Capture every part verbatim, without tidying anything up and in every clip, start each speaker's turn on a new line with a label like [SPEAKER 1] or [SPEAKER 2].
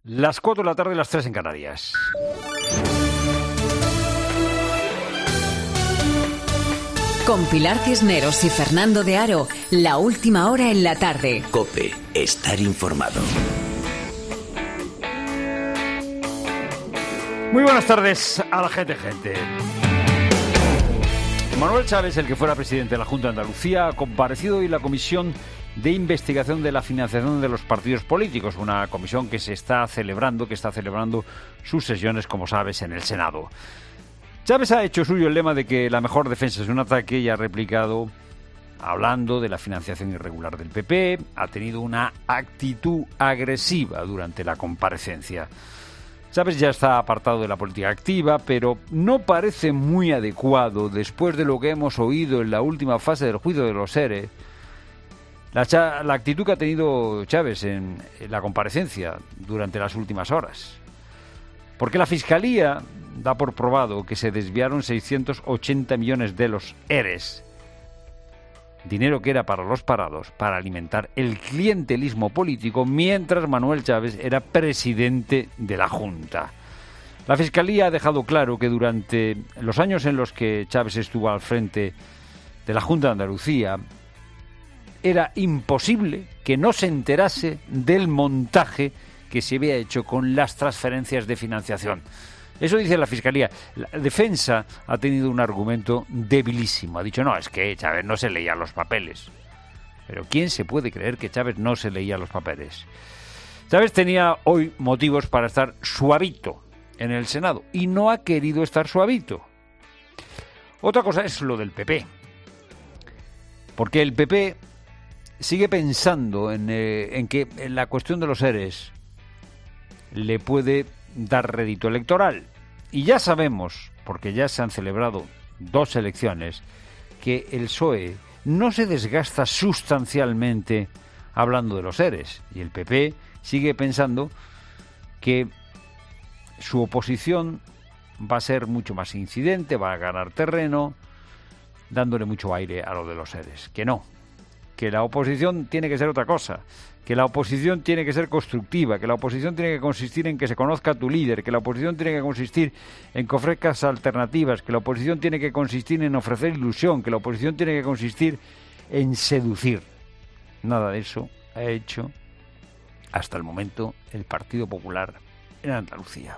[SPEAKER 1] Las cuatro de la tarde, las tres en Canarias.
[SPEAKER 2] Con Pilar Cisneros y Fernando de Aro, la última hora en la tarde.
[SPEAKER 3] COPE, estar informado.
[SPEAKER 1] Muy buenas tardes a la gente, gente. Manuel Chaves, el que fuera presidente de la Junta de Andalucía, ha comparecido hoy en la Comisión de Investigación de la Financiación de los Partidos Políticos, una comisión que se está celebrando, que está celebrando sus sesiones, como sabes, en el Senado. Chaves ha hecho suyo el lema de que la mejor defensa es un ataque y ha replicado hablando de la financiación irregular del P P. Ha tenido una actitud agresiva durante la comparecencia. Chaves ya está apartado de la política activa, pero no parece muy adecuado, después de lo que hemos oído en la última fase del juicio de los ERE, la, cha- la actitud que ha tenido Chaves en, en la comparecencia durante las últimas horas. Porque la Fiscalía da por probado que se desviaron seiscientos ochenta millones de los ERES, dinero que era para los parados, para alimentar el clientelismo político, mientras Manuel Chaves era presidente de la Junta. La Fiscalía ha dejado claro que durante los años en los que Chaves estuvo al frente de la Junta de Andalucía, era imposible que no se enterase del montaje que se había hecho con las transferencias de financiación. Eso dice la Fiscalía. La defensa ha tenido un argumento debilísimo. Ha dicho, no, es que Chaves no se leía los papeles. Pero ¿quién se puede creer que Chaves no se leía los papeles? Chaves tenía hoy motivos para estar suavito en el Senado y no ha querido estar suavito. Otra cosa es lo del P P. Porque el P P sigue pensando en, eh, en que en la cuestión de los ERES le puede dar rédito electoral. Y ya sabemos, porque ya se han celebrado dos elecciones, que el P S O E no se desgasta sustancialmente hablando de los ERES. Y el P P sigue pensando que su oposición va a ser mucho más incidente, va a ganar terreno, dándole mucho aire a lo de los ERES. Que no, que la oposición tiene que ser otra cosa, que la oposición tiene que ser constructiva, que la oposición tiene que consistir en que se conozca tu líder, que la oposición tiene que consistir en que ofrezcas alternativas, que la oposición tiene que consistir en ofrecer ilusión, que la oposición tiene que consistir en seducir. Nada de eso ha hecho hasta el momento el Partido Popular en Andalucía.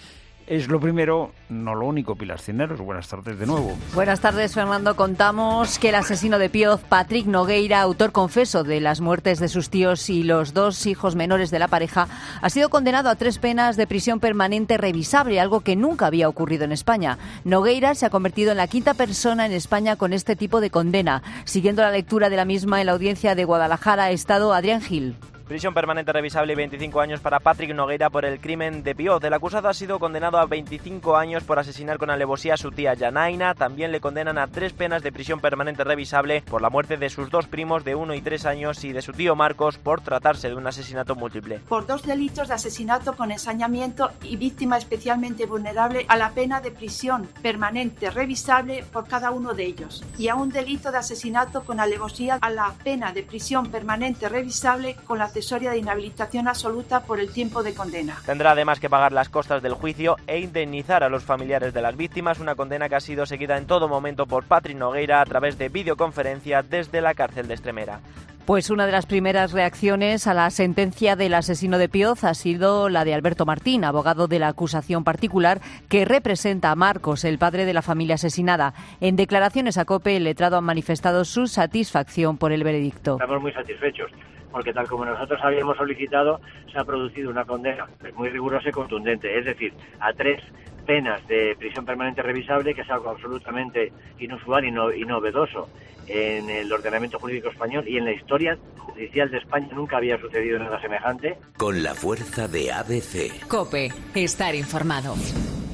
[SPEAKER 1] Es lo primero, no lo único. Pilar Cisneros, buenas tardes de nuevo.
[SPEAKER 4] Buenas tardes, Fernando. Contamos que el asesino de Pioz, Patrick Nogueira, autor confeso de las muertes de sus tíos y los dos hijos menores de la pareja, ha sido condenado a tres penas de prisión permanente revisable, algo que nunca había ocurrido en España. Nogueira se ha convertido en la quinta persona en España con este tipo de condena. Siguiendo la lectura de la misma en la audiencia de Guadalajara ha estado Adrián Gil.
[SPEAKER 5] Prisión permanente revisable y veinticinco años para Patrick Nogueira por el crimen de Pioz. El acusado ha sido condenado a veinticinco años por asesinar con alevosía a su tía Yanaina. También le condenan a tres penas de prisión permanente revisable por la muerte de sus dos primos de uno y tres años y de su tío Marcos por tratarse de un asesinato múltiple.
[SPEAKER 6] Por dos delitos de asesinato con ensañamiento y víctima especialmente vulnerable a la pena de prisión permanente revisable por cada uno de ellos. Y a un delito de asesinato con alevosía a la pena de prisión permanente revisable con la accesoria de inhabilitación absoluta por el tiempo de condena.
[SPEAKER 5] Tendrá además que pagar las costas del juicio e indemnizar a los familiares de las víctimas, una condena que ha sido seguida en todo momento por Patrick Nogueira a través de videoconferencia desde la cárcel de Extremera.
[SPEAKER 4] Pues una de las primeras reacciones a la sentencia del asesino de Pioz ha sido la de Alberto Martín, abogado de la acusación particular que representa a Marcos, el padre de la familia asesinada. En declaraciones a COPE, el letrado ha manifestado su satisfacción por el veredicto.
[SPEAKER 7] Estamos muy satisfechos, porque tal como nosotros habíamos solicitado, se ha producido una condena muy rigurosa y contundente, es decir, a tres penas de prisión permanente revisable, que es algo absolutamente inusual y, no, y novedoso en el ordenamiento jurídico español, y en la historia judicial de España nunca había sucedido nada semejante.
[SPEAKER 3] Con la fuerza de A B C.
[SPEAKER 2] COPE, estar informado.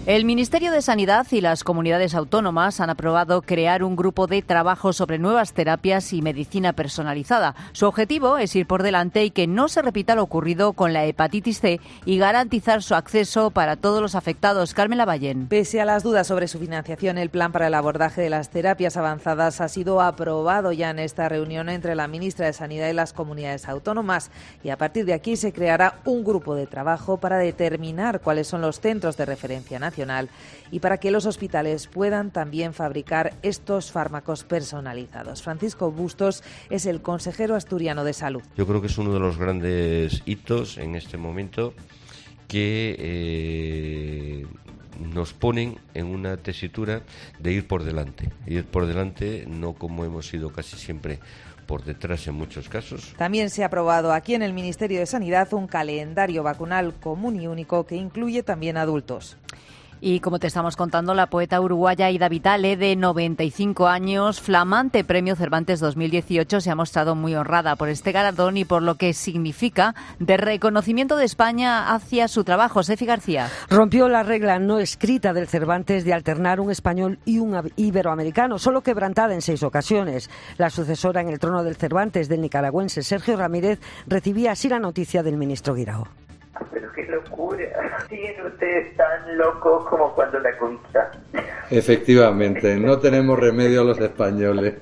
[SPEAKER 4] El Ministerio de Sanidad y las comunidades autónomas han aprobado crear un grupo de trabajo sobre nuevas terapias y medicina personalizada. Su objetivo es ir por delante y que no se repita lo ocurrido con la hepatitis C y garantizar su acceso para todos los afectados. Carmen Lavallén.
[SPEAKER 8] Pese a las dudas sobre su financiación, el plan para el abordaje de las terapias avanzadas ha sido aprobado ya en esta reunión entre la ministra de Sanidad y las comunidades autónomas. Y a partir de aquí se creará un grupo de trabajo para determinar cuáles son los centros de referencia nacional y para que los hospitales puedan también fabricar estos fármacos personalizados. Francisco Bustos es el consejero asturiano de Salud.
[SPEAKER 9] Yo creo que es uno de los grandes hitos en este momento que eh, nos ponen en una tesitura de ir por delante. Ir por delante, no como hemos ido casi siempre por detrás en muchos casos.
[SPEAKER 8] También se ha aprobado aquí en el Ministerio de Sanidad un calendario vacunal común y único que incluye también adultos.
[SPEAKER 4] Y como te estamos contando, la poeta uruguaya Ida Vitale, de noventa y cinco años, flamante Premio Cervantes dos mil dieciocho, se ha mostrado muy honrada por este galardón y por lo que significa de reconocimiento de España hacia su trabajo. Sefi García.
[SPEAKER 10] Rompió la regla no escrita del Cervantes de alternar un español y un iberoamericano, solo quebrantada en seis ocasiones. La sucesora en el trono del Cervantes, del nicaragüense Sergio Ramírez, recibía así la noticia del ministro Guirao.
[SPEAKER 11] Pero qué locura. Siguen ustedes tan locos como cuando la conquistaron.
[SPEAKER 12] Efectivamente, no tenemos remedio a los españoles.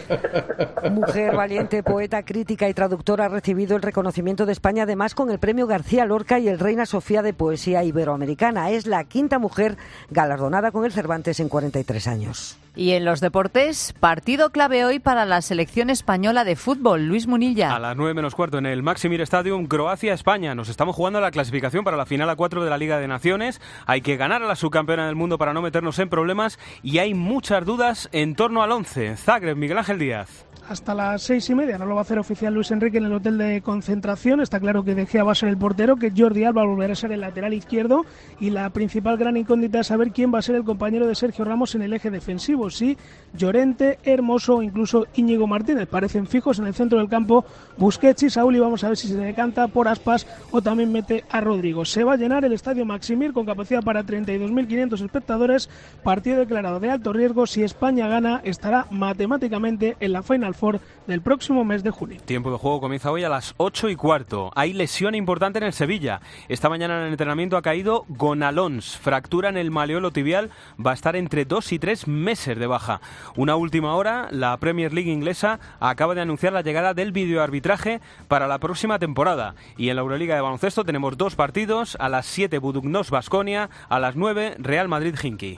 [SPEAKER 10] Mujer valiente, poeta, crítica y traductora, ha recibido el reconocimiento de España, además con el premio García Lorca y el Reina Sofía de Poesía Iberoamericana. Es la quinta mujer galardonada con el Cervantes en cuarenta y tres años.
[SPEAKER 4] Y en los deportes, partido clave hoy para la selección española de fútbol. Luis Munilla.
[SPEAKER 13] A las nueve menos cuarto en el Maximir Stadium, Croacia-España. Nos estamos jugando la clasificación para la final a cuatro de la Liga de Naciones. Hay que ganar a la subcampeona del mundo para no meternos en problemas y hay muchas dudas en torno al once. Zagreb, Miguel Ángel Díaz.
[SPEAKER 14] Hasta las seis y media no lo va a hacer oficial Luis Enrique en el hotel de concentración. Está claro que De Gea va a ser el portero, que Jordi Alba volverá a ser el lateral izquierdo y la principal gran incógnita es saber quién va a ser el compañero de Sergio Ramos en el eje defensivo. Sí, Llorente, Hermoso o incluso Íñigo Martínez parecen fijos en el centro del campo. Busquets y Saúl, y vamos a ver si se decanta por Aspas o también mete a Rodrigo. Se va a llenar el estadio Maximir con capacidad para treinta y dos mil quinientos espectadores. Partido declarado de alto riesgo. Si España gana, estará matemáticamente en la Final Four del próximo mes de junio.
[SPEAKER 13] Tiempo de juego comienza hoy a las ocho y cuarto. Hay lesión importante en el Sevilla. Esta mañana en el entrenamiento ha caído Gonalons. Fractura en el maleolo tibial. Va a estar entre dos y tres meses de baja. Una última hora, la Premier League inglesa acaba de anunciar la llegada del videoarbitraje para la próxima temporada. Y en la Euroliga de baloncesto tenemos dos partidos. A las siete Buduknost-Baskonia, a las nueve Real Madrid-Hinky.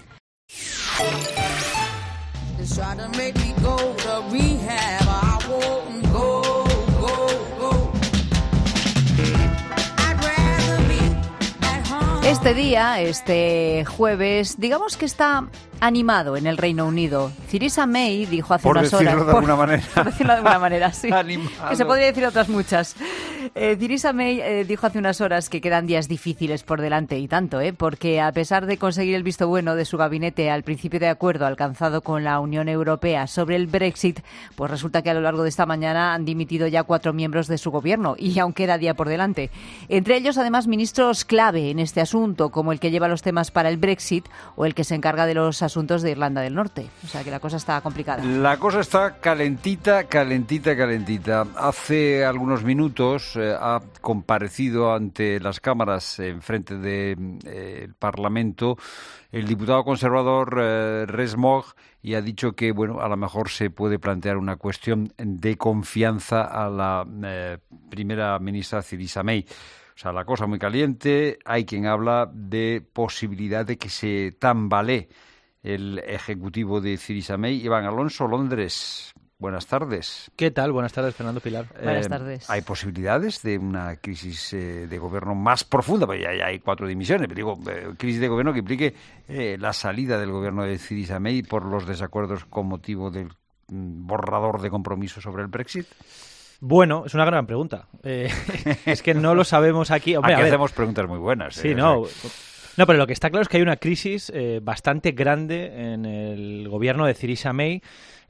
[SPEAKER 4] Este día, este jueves, digamos que está animado en el Reino Unido. Theresa May dijo hace
[SPEAKER 1] por
[SPEAKER 4] unas horas...
[SPEAKER 1] Por decirlo de alguna manera.
[SPEAKER 4] Por decirlo de alguna manera, sí.
[SPEAKER 1] Animado.
[SPEAKER 4] Que se podría decir otras muchas. Eh, Theresa May eh, dijo hace unas horas que quedan días difíciles por delante, y tanto, ¿eh? Porque a pesar de conseguir el visto bueno de su gabinete al principio de acuerdo alcanzado con la Unión Europea sobre el Brexit, pues resulta que a lo largo de esta mañana han dimitido ya cuatro miembros de su gobierno y aún queda día por delante. Entre ellos, además, ministros clave en este asunto, como el que lleva los temas para el Brexit o el que se encarga de los asuntos de Irlanda del Norte. O sea que la cosa está complicada.
[SPEAKER 1] La cosa está calentita, calentita, calentita. Hace algunos minutos eh, ha comparecido ante las cámaras en frente del de, eh, Parlamento el diputado conservador eh, Rees-Mogg y ha dicho que, bueno, a lo mejor se puede plantear una cuestión de confianza a la eh, primera ministra Theresa May. O sea, la cosa muy caliente. Hay quien habla de posibilidad de que se tambalee el ejecutivo de Theresa May. Iván Alonso, Londres. Buenas tardes.
[SPEAKER 15] ¿Qué tal? Buenas tardes, Fernando Pilar.
[SPEAKER 4] Eh, Buenas tardes.
[SPEAKER 1] ¿Hay posibilidades de una crisis eh, de gobierno más profunda? Pues ya, ya hay cuatro dimisiones, pero digo, eh, crisis de gobierno que implique eh, la salida del gobierno de Theresa May por los desacuerdos con motivo del mm, borrador de compromiso sobre el Brexit.
[SPEAKER 15] Bueno, es una gran pregunta. Eh, es que no lo sabemos aquí. Hombre,
[SPEAKER 1] aquí
[SPEAKER 15] a ver.
[SPEAKER 1] hacemos preguntas muy buenas.
[SPEAKER 15] Sí,
[SPEAKER 1] eh,
[SPEAKER 15] no.
[SPEAKER 1] O sea,
[SPEAKER 15] No, pero lo que está claro es que hay una crisis eh, bastante grande en el gobierno de Theresa May.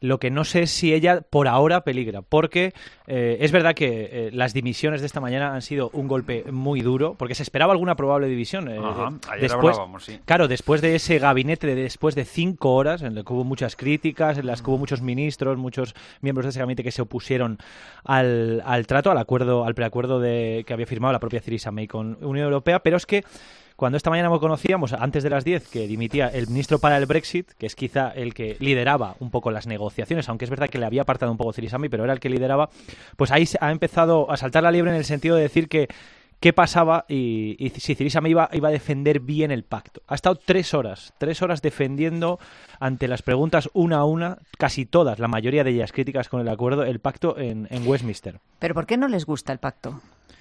[SPEAKER 15] Lo que no sé es si ella por ahora peligra, porque eh, es verdad que eh, las dimisiones de esta mañana han sido un golpe muy duro, porque se esperaba alguna probable división. Eh,
[SPEAKER 1] Ajá, ayer
[SPEAKER 15] después,
[SPEAKER 1] hablábamos, sí.
[SPEAKER 15] Claro, después de ese gabinete, de después de cinco horas, en el que hubo muchas críticas, en las que hubo muchos ministros, muchos miembros de ese gabinete que se opusieron al, al trato, al acuerdo, al preacuerdo de, que había firmado la propia Theresa May con Unión Europea, pero es que cuando esta mañana conocíamos, antes de las diez, que dimitía el ministro para el Brexit, que es quizá el que lideraba un poco las negociaciones, aunque es verdad que le había apartado un poco Theresa May, pero era el que lideraba, pues ahí ha empezado a saltar la liebre en el sentido de decir que qué pasaba y, y si Theresa May iba, iba a defender bien el pacto. Ha estado tres horas, tres horas defendiendo ante las preguntas una a una, casi todas, la mayoría de ellas críticas con el acuerdo, el pacto en, en Westminster.
[SPEAKER 4] ¿Pero por qué no les gusta el pacto?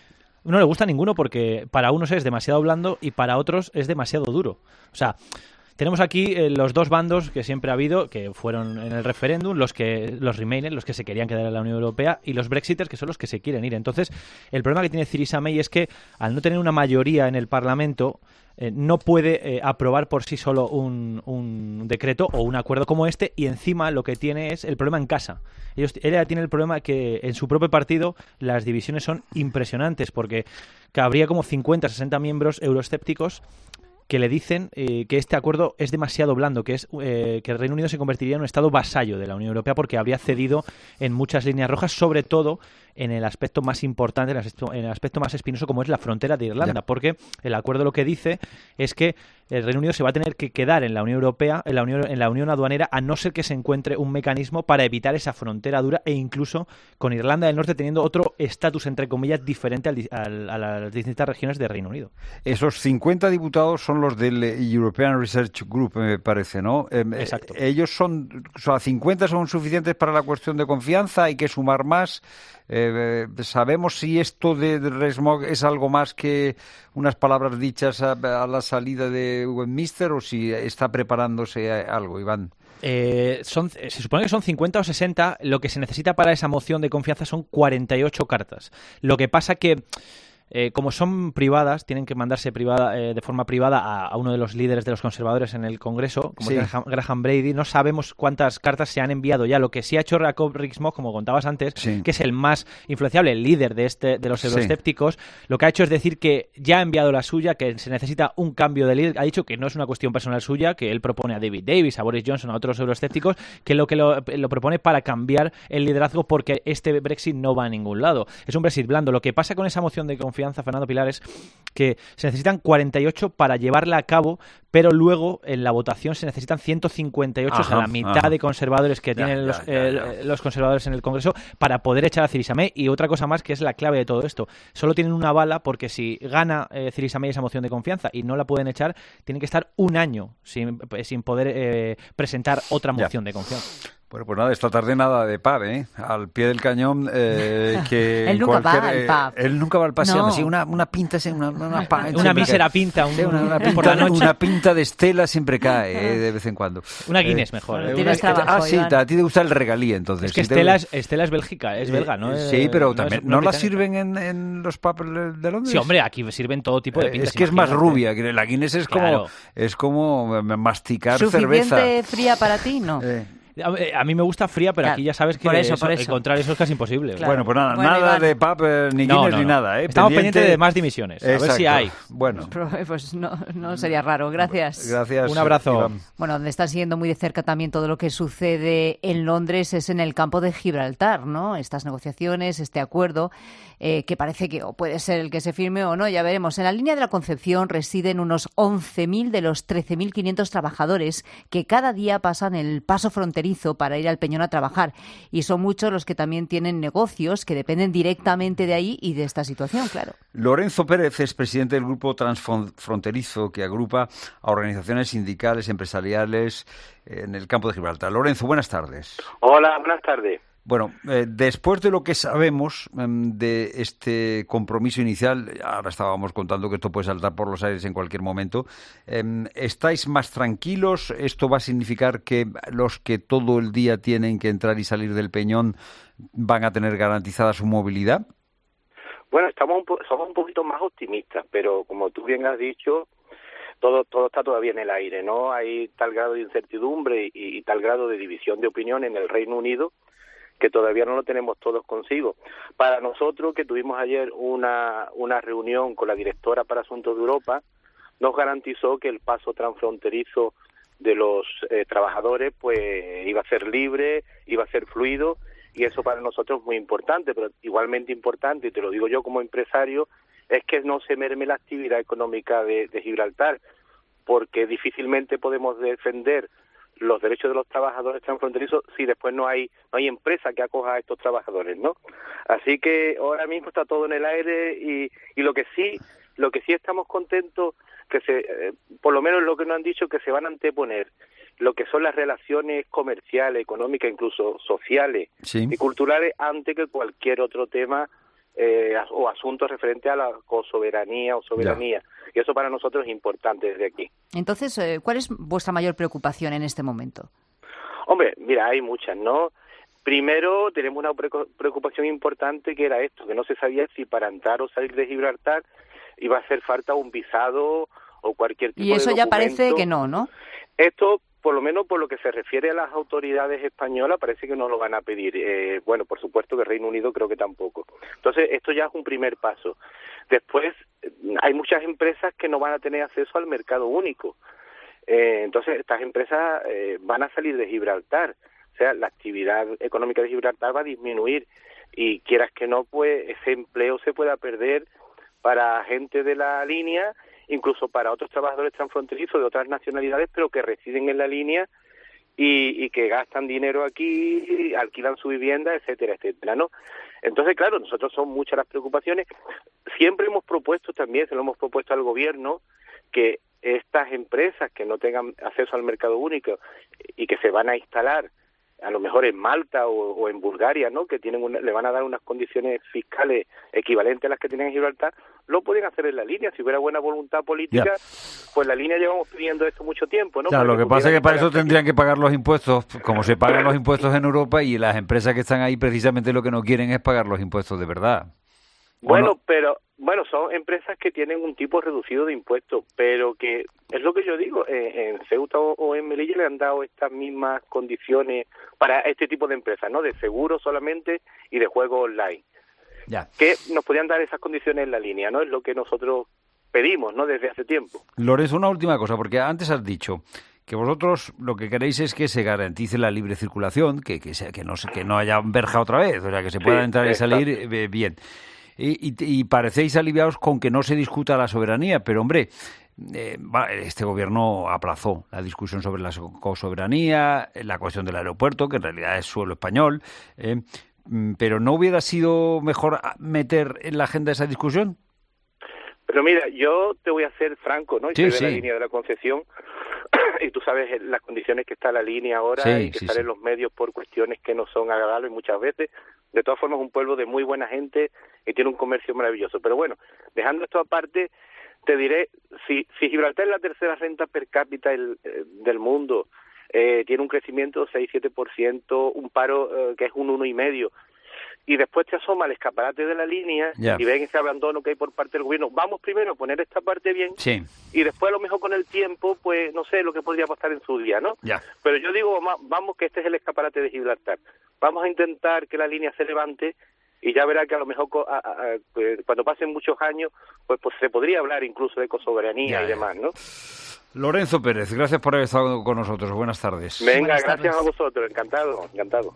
[SPEAKER 15] No le gusta a ninguno porque para unos es demasiado blando y para otros es demasiado duro. O sea, tenemos aquí eh, los dos bandos que siempre ha habido, que fueron en el referéndum, los que los Remainers, los que se querían quedar en la Unión Europea, y los Brexiters, que son los que se quieren ir. Entonces, el problema que tiene Theresa May es que, al no tener una mayoría en el Parlamento, eh, no puede eh, aprobar por sí solo un, un decreto o un acuerdo como este, y encima lo que tiene es el problema en casa. Ellos, ella tiene el problema que en su propio partido las divisiones son impresionantes, porque que habría como cincuenta, sesenta miembros euroescépticos que le dicen eh, que este acuerdo es demasiado blando, que es eh, que el Reino Unido se convertiría en un estado vasallo de la Unión Europea porque habría cedido en muchas líneas rojas, sobre todo en el aspecto más importante, en el aspecto, en el aspecto más espinoso, como es la frontera de Irlanda, ya. Porque el acuerdo lo que dice es que el Reino Unido se va a tener que quedar en la Unión Europea, en la Unión, en la Unión aduanera, a no ser que se encuentre un mecanismo para evitar esa frontera dura, e incluso con Irlanda del Norte teniendo otro estatus, entre comillas, diferente al, al, a las distintas regiones del Reino Unido.
[SPEAKER 1] Esos cincuenta diputados son los del European Research Group, me parece, ¿no?
[SPEAKER 15] Exacto.
[SPEAKER 1] Ellos son, o sea, cincuenta son suficientes para la cuestión de confianza, hay que sumar más. Eh, ¿Sabemos si esto de, de Rees-Mogg es algo más que unas palabras dichas a, a la salida de Westminster, o si está preparándose algo, Iván?
[SPEAKER 15] Eh, son, se supone que son cincuenta o sesenta. Lo que se necesita para esa moción de confianza son cuarenta y ocho cartas. Lo que pasa que Eh, como son privadas, tienen que mandarse privada, eh, de forma privada a, a uno de los líderes de los conservadores en el Congreso, como sí. es Graham, Graham Brady. No sabemos cuántas cartas se han enviado ya. Lo que sí ha hecho Jacob Rees-Mogg, como contabas antes, sí. que es el más influenciable, el líder de este de los euroescépticos, sí. lo que ha hecho es decir que ya ha enviado la suya, que se necesita un cambio de líder. Ha dicho que no es una cuestión personal suya, que él propone a David Davis, a Boris Johnson, a otros euroescépticos, que lo que lo, lo propone para cambiar el liderazgo, porque este Brexit no va a ningún lado. Es un Brexit blando. Lo que pasa con esa moción de confianza, Fernando Pilar, es que se necesitan cuarenta y ocho para llevarla a cabo, pero luego en la votación se necesitan ciento cincuenta y ocho, ajá, o sea, la mitad ajá. de conservadores que ya, tienen ya, los, ya, ya. Eh, los conservadores en el Congreso para poder echar a Theresa May. Y otra cosa más que es la clave de todo esto: solo tienen una bala, porque si gana eh, Theresa May esa moción de confianza y no la pueden echar, tienen que estar un año sin, sin poder eh, presentar otra moción ya. de confianza.
[SPEAKER 1] Bueno, pues nada, esta tarde nada de pub, ¿eh? Al pie del cañón, eh, que
[SPEAKER 4] él nunca
[SPEAKER 1] cualquier,
[SPEAKER 4] va al pub.
[SPEAKER 1] Eh, él nunca va al paseo,
[SPEAKER 4] no.
[SPEAKER 1] sí, una, una pinta, una, una, una,
[SPEAKER 15] una mísera pinta, un,
[SPEAKER 1] sí, una, una, pinta
[SPEAKER 15] por la noche.
[SPEAKER 1] Una pinta de Estela siempre cae, eh, de vez en cuando.
[SPEAKER 15] Una Guinness eh,
[SPEAKER 4] Bueno,
[SPEAKER 15] mejor. Eh,
[SPEAKER 4] tienes
[SPEAKER 15] una,
[SPEAKER 4] trabajo,
[SPEAKER 1] ah, sí,
[SPEAKER 4] Iván.
[SPEAKER 1] A ti te gusta el regalí, entonces.
[SPEAKER 15] Es que
[SPEAKER 1] si
[SPEAKER 15] Estela,
[SPEAKER 1] te...
[SPEAKER 15] es, Estela es Bélgica, es belga, ¿no?
[SPEAKER 1] Sí, pero
[SPEAKER 15] no
[SPEAKER 1] también,
[SPEAKER 15] es,
[SPEAKER 1] ¿no,
[SPEAKER 15] no
[SPEAKER 1] la sirven en, en los pubs de Londres?
[SPEAKER 15] Sí, hombre, aquí sirven todo tipo de pintas.
[SPEAKER 1] Eh, es que es más rubia, que la Guinness es como,
[SPEAKER 15] claro.
[SPEAKER 1] es como masticar
[SPEAKER 4] ¿Suficiente
[SPEAKER 1] cerveza.
[SPEAKER 4] ¿Suficiente fría para ti? No.
[SPEAKER 1] Eh.
[SPEAKER 15] A mí me gusta fría, pero claro, aquí ya sabes que
[SPEAKER 4] por eso,
[SPEAKER 15] eso,
[SPEAKER 4] por eso.
[SPEAKER 15] encontrar eso es casi imposible.
[SPEAKER 1] Claro. Bueno, pues nada,
[SPEAKER 4] bueno,
[SPEAKER 1] nada
[SPEAKER 4] Iván.
[SPEAKER 1] de pub, eh, ni Guinness
[SPEAKER 15] no, no,
[SPEAKER 1] ni
[SPEAKER 15] no.
[SPEAKER 1] nada. ¿eh?
[SPEAKER 15] Estamos
[SPEAKER 1] Pendiente...
[SPEAKER 15] pendientes de más dimisiones.
[SPEAKER 1] Exacto.
[SPEAKER 15] A ver si hay.
[SPEAKER 1] Bueno.
[SPEAKER 4] Pues no, no sería raro. Gracias.
[SPEAKER 1] Gracias.
[SPEAKER 15] Un abrazo.
[SPEAKER 1] Iván.
[SPEAKER 4] Bueno, donde está siguiendo muy de cerca también todo lo que sucede en Londres es en el campo de Gibraltar, ¿no? Estas negociaciones, este acuerdo, eh, que parece que o puede ser el que se firme o no, ya veremos. En la línea de la Concepción residen unos once mil de los trece mil quinientos trabajadores que cada día pasan el paso fronterizo para ir al Peñón a trabajar. Y son muchos los que también tienen negocios que dependen directamente de ahí y de esta situación, claro.
[SPEAKER 1] Lorenzo Pérez es presidente del Grupo Transfronterizo, que agrupa a organizaciones sindicales, empresariales en el campo de Gibraltar. Lorenzo, buenas tardes.
[SPEAKER 16] Hola, buenas tardes.
[SPEAKER 1] Bueno, eh, después de lo que sabemos eh, de este compromiso inicial, ahora estábamos contando que esto puede saltar por los aires en cualquier momento, eh, ¿estáis más tranquilos? ¿Esto va a significar que los que todo el día tienen que entrar y salir del Peñón van a tener garantizada su movilidad?
[SPEAKER 16] Bueno, estamos un po- somos un poquito más optimistas, pero como tú bien has dicho, todo todo está todavía en el aire, ¿no? Hay tal grado de incertidumbre y, y tal grado de división de opinión en el Reino Unido que todavía no lo tenemos todos consigo. Para nosotros, que tuvimos ayer una, una reunión con la directora para Asuntos de Europa, nos garantizó que el paso transfronterizo de los eh, trabajadores pues iba a ser libre, iba a ser fluido, y eso para nosotros es muy importante, pero igualmente importante, y te lo digo yo como empresario, es que no se merme la actividad económica de, de Gibraltar, porque difícilmente podemos defender los derechos de los trabajadores transfronterizos si después no hay no hay empresa que acoja a estos trabajadores, ¿no? Así que ahora mismo está todo en el aire, y, y lo que sí lo que sí estamos contentos que se eh, por lo menos lo que nos han dicho, que se van a anteponer lo que son las relaciones comerciales, económicas, incluso sociales
[SPEAKER 1] sí.
[SPEAKER 16] y culturales, antes que cualquier otro tema eh, o asunto referente a la cosoberanía o soberanía. Ya. Y eso para nosotros es importante desde aquí.
[SPEAKER 4] Entonces, eh, ¿cuál es vuestra mayor preocupación en este momento?
[SPEAKER 16] Hombre, mira, hay muchas, ¿no? Primero, tenemos una preocupación importante, que era esto, que no se sabía si para entrar o salir de Gibraltar iba a hacer falta un visado o cualquier tipo de
[SPEAKER 4] Y eso
[SPEAKER 16] de
[SPEAKER 4] ya parece que no, ¿no?
[SPEAKER 16] Esto, por lo menos por lo que se refiere a las autoridades españolas, parece que no lo van a pedir. Eh, bueno, por supuesto que Reino Unido creo que tampoco. Entonces, esto ya es un primer paso. Después, hay muchas empresas que no van a tener acceso al mercado único. Eh, entonces, estas empresas eh, van a salir de Gibraltar. O sea, la actividad económica de Gibraltar va a disminuir. Y quieras que no, pues ese empleo se pueda perder para gente de la línea, incluso para otros trabajadores transfronterizos de otras nacionalidades, pero que residen en la línea y, y que gastan dinero aquí, alquilan su vivienda, etcétera, etcétera, ¿no? Entonces, claro, nosotros son muchas las preocupaciones. Siempre hemos propuesto también, se lo hemos propuesto al gobierno, que estas empresas que no tengan acceso al mercado único y que se van a instalar a lo mejor en Malta o, o en Bulgaria, ¿no?, que tienen una, le van a dar unas condiciones fiscales equivalentes a las que tienen en Gibraltar, lo pueden hacer en la línea. Si hubiera buena voluntad política, ya. pues la línea llevamos pidiendo esto mucho tiempo, ¿no?
[SPEAKER 1] Claro, lo que pasa es que para eso
[SPEAKER 16] aquí.
[SPEAKER 1] tendrían que pagar los impuestos, como se pagan los impuestos en Europa, y las empresas que están ahí precisamente lo que no quieren es pagar los impuestos de verdad.
[SPEAKER 16] Bueno,
[SPEAKER 1] no?
[SPEAKER 16] pero bueno, son empresas que tienen un tipo reducido de impuestos, pero que es lo que yo digo, eh, en Ceuta o, o en Melilla le han dado estas mismas condiciones para este tipo de empresas, ¿no? De seguro solamente y de juego online.
[SPEAKER 1] Ya.
[SPEAKER 16] Que nos podían dar esas condiciones en la línea, ¿no? Es lo que nosotros pedimos, ¿no?, desde hace tiempo.
[SPEAKER 1] Lorenzo, una última cosa, porque antes has dicho que vosotros lo que queréis es que se garantice la libre circulación, que que, sea, que no que no haya verja otra vez, o sea, que se pueda sí, entrar y salir eh, bien. Y, y, y parecéis aliviados con que no se discuta la soberanía, pero hombre, eh, este gobierno aplazó la discusión sobre la soberanía, la cuestión del aeropuerto, que en realidad es suelo español, eh, pero ¿no hubiera sido mejor meter en la agenda esa discusión?
[SPEAKER 16] Pero mira, yo te voy a ser franco, ¿no? Y
[SPEAKER 1] sí,
[SPEAKER 16] soy de
[SPEAKER 1] sí.
[SPEAKER 16] la línea de la Concepción, y tú sabes las condiciones que está la línea ahora,
[SPEAKER 1] sí,
[SPEAKER 16] y que
[SPEAKER 1] sí,
[SPEAKER 16] salen
[SPEAKER 1] sí.
[SPEAKER 16] los medios por cuestiones que no son agradables muchas veces. De todas formas, es un pueblo de muy buena gente y tiene un comercio maravilloso. Pero bueno, dejando esto aparte, te diré, si, si Gibraltar es la tercera renta per cápita del, del mundo, eh, tiene un crecimiento de seis siete por ciento, un paro eh, que es un uno coma cinco por ciento, y después te asoma al escaparate de la línea
[SPEAKER 1] yeah.
[SPEAKER 16] y ven ese abandono que hay por parte del gobierno, vamos primero a poner esta parte bien,
[SPEAKER 1] sí.
[SPEAKER 16] y después a lo mejor con el tiempo, pues no sé lo que podría pasar en su día, ¿no?
[SPEAKER 1] Yeah.
[SPEAKER 16] Pero yo digo, vamos, que este es el escaparate de Gibraltar, vamos a intentar que la línea se levante, y ya verá que a lo mejor a, a, a, cuando pasen muchos años, pues, pues se podría hablar incluso de cosoberanía yeah, y demás, ¿no?
[SPEAKER 1] Lorenzo Pérez, gracias por haber estado con nosotros. Buenas tardes.
[SPEAKER 16] Venga,
[SPEAKER 4] Buenas
[SPEAKER 16] gracias
[SPEAKER 4] tardes.
[SPEAKER 16] a vosotros. Encantado, encantado.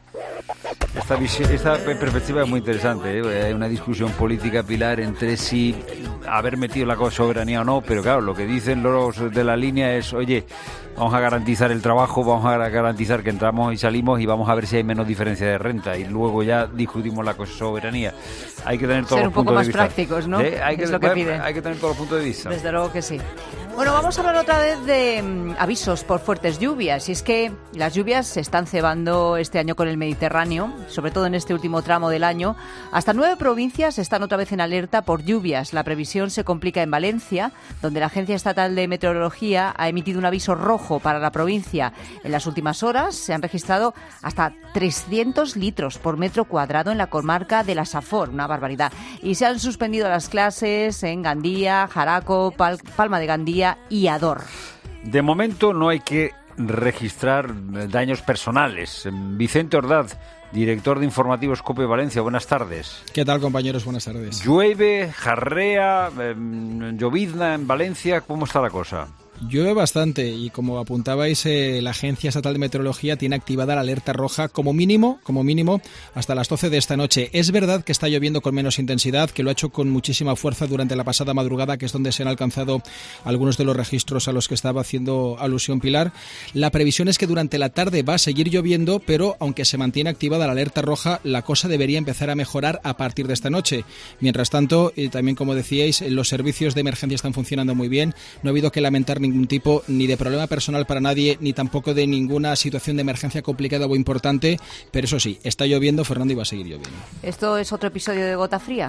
[SPEAKER 1] Esta, visión, esta perspectiva es muy interesante, ¿eh? Hay una discusión política, Pilar, entre si haber metido la soberanía o no, pero claro, lo que dicen los de la línea es, oye, vamos a garantizar el trabajo, vamos a garantizar que entramos y salimos y vamos a ver si hay menos diferencia de renta, y luego ya discutimos la soberanía. Hay que tener todos
[SPEAKER 4] Ser
[SPEAKER 1] los
[SPEAKER 4] un poco
[SPEAKER 1] puntos
[SPEAKER 4] más
[SPEAKER 1] de vista.
[SPEAKER 4] prácticos, ¿no?
[SPEAKER 1] ¿Eh? Hay, que,
[SPEAKER 4] es lo que pide.
[SPEAKER 1] hay que tener todos los puntos de vista.
[SPEAKER 4] Desde luego que sí. Bueno, vamos a hablar otra vez de um, avisos por fuertes lluvias. Y es que las lluvias se están cebando este año con el Mediterráneo, sobre todo en este último tramo del año. Hasta nueve provincias están otra vez en alerta por lluvias. La previsión se complica en Valencia, donde la Agencia Estatal de Meteorología ha emitido un aviso rojo para la provincia. En las últimas horas se han registrado hasta trescientos litros por metro cuadrado en la comarca de la Safor, una barbaridad. Y se han suspendido las clases en Gandía, Jaraco, Pal- Palma de Gandía Valencia y Ador.
[SPEAKER 1] De momento no hay que registrar daños personales. Vicente Ordaz, director de informativos COPE Valencia, buenas tardes.
[SPEAKER 17] ¿Qué tal, compañeros? Buenas tardes.
[SPEAKER 1] Llueve, jarrea, eh, llovizna en Valencia, ¿cómo está la cosa?
[SPEAKER 17] Llueve bastante y, como apuntabais, eh, la Agencia Estatal de Meteorología tiene activada la alerta roja como mínimo, como mínimo hasta las doce de esta noche. Es verdad que está lloviendo con menos intensidad, que lo ha hecho con muchísima fuerza durante la pasada madrugada, que es donde se han alcanzado algunos de los registros a los que estaba haciendo alusión Pilar. La previsión es que durante la tarde va a seguir lloviendo, pero aunque se mantiene activada la alerta roja, la cosa debería empezar a mejorar a partir de esta noche. Mientras tanto, y también como decíais, los servicios de emergencia están funcionando muy bien. No ha habido que lamentar ningún tipo ni de problema personal para nadie, ni tampoco de ninguna situación de emergencia complicada o importante, pero eso sí, está lloviendo, Fernando, y va a seguir lloviendo.
[SPEAKER 4] ¿Esto es otro episodio de gota fría?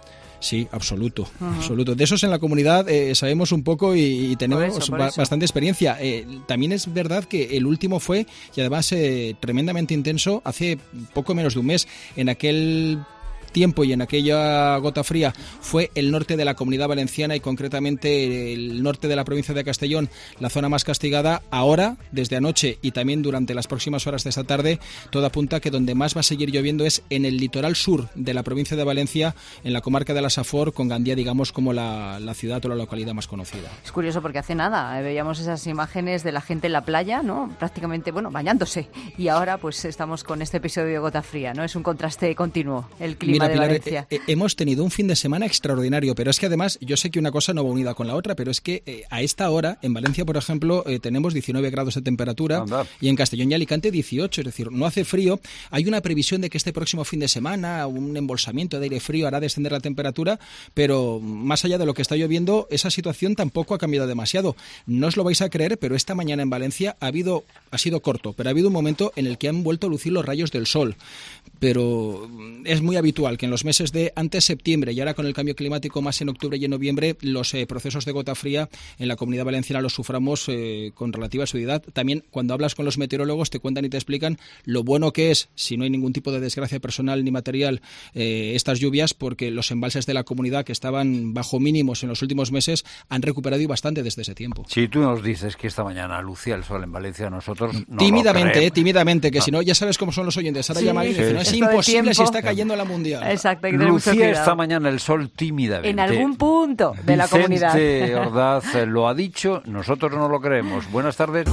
[SPEAKER 17] Sí, absoluto, uh-huh. absoluto. De esos en la comunidad eh, sabemos un poco y, y tenemos por eso, por ba- bastante experiencia. Eh, también es verdad que el último fue, y además eh, tremendamente intenso, hace poco menos de un mes, en aquel tiempo y en aquella gota fría fue el norte de la Comunidad Valenciana y concretamente el norte de la provincia de Castellón, la zona más castigada. Ahora, desde anoche y también durante las próximas horas de esta tarde, todo apunta que donde más va a seguir lloviendo es en el litoral sur de la provincia de Valencia, en la comarca de la Safor, con Gandía, digamos, como la, la ciudad o la localidad más conocida.
[SPEAKER 4] Es curioso porque hace nada eh, veíamos esas imágenes de la gente en la playa, ¿no? Prácticamente, bueno, bañándose. Y ahora pues estamos con este episodio de gota fría, ¿no? Es un contraste continuo el clima. Mira, de Pilar, eh,
[SPEAKER 17] eh, hemos tenido un fin de semana extraordinario, pero es que además, yo sé que una cosa no va unida con la otra, pero es que eh, a esta hora, en Valencia, por ejemplo, eh, tenemos diecinueve grados de temperatura. Anda. Y en Castellón y Alicante dieciocho, es decir, no hace frío. Hay una previsión de que este próximo fin de semana un embolsamiento de aire frío hará descender la temperatura, pero más allá de lo que está lloviendo, esa situación tampoco ha cambiado demasiado. No os lo vais a creer, pero esta mañana en Valencia ha habido, ha sido corto, pero ha habido un momento en el que han vuelto a lucir los rayos del sol. Pero es muy habitual que en los meses de antes septiembre y ahora con el cambio climático más en octubre y en noviembre, los eh, procesos de gota fría en la Comunidad Valenciana los suframos eh, con relativa asiduidad. También cuando hablas con los meteorólogos te cuentan y te explican lo bueno que es, si no hay ningún tipo de desgracia personal ni material, eh, estas lluvias, porque los embalses de la comunidad que estaban bajo mínimos en los últimos meses han recuperado y bastante desde ese tiempo.
[SPEAKER 1] Si tú nos dices que esta mañana lucía el sol en Valencia, nosotros no
[SPEAKER 17] tímidamente,
[SPEAKER 1] lo
[SPEAKER 17] eh, tímidamente, que
[SPEAKER 1] no.
[SPEAKER 17] Si no, ya sabes cómo son los oyentes. Ahora
[SPEAKER 1] sí,
[SPEAKER 17] llaman y dicen,
[SPEAKER 1] sí.
[SPEAKER 17] no, es imposible si está cayendo la mundial.
[SPEAKER 4] Exacto, hay que
[SPEAKER 1] tener mucho cuidado. Lucía esta mañana el sol tímidamente.
[SPEAKER 4] En algún punto de la comunidad.
[SPEAKER 1] Vicente Ordaz lo ha dicho, nosotros no lo creemos. Buenas tardes.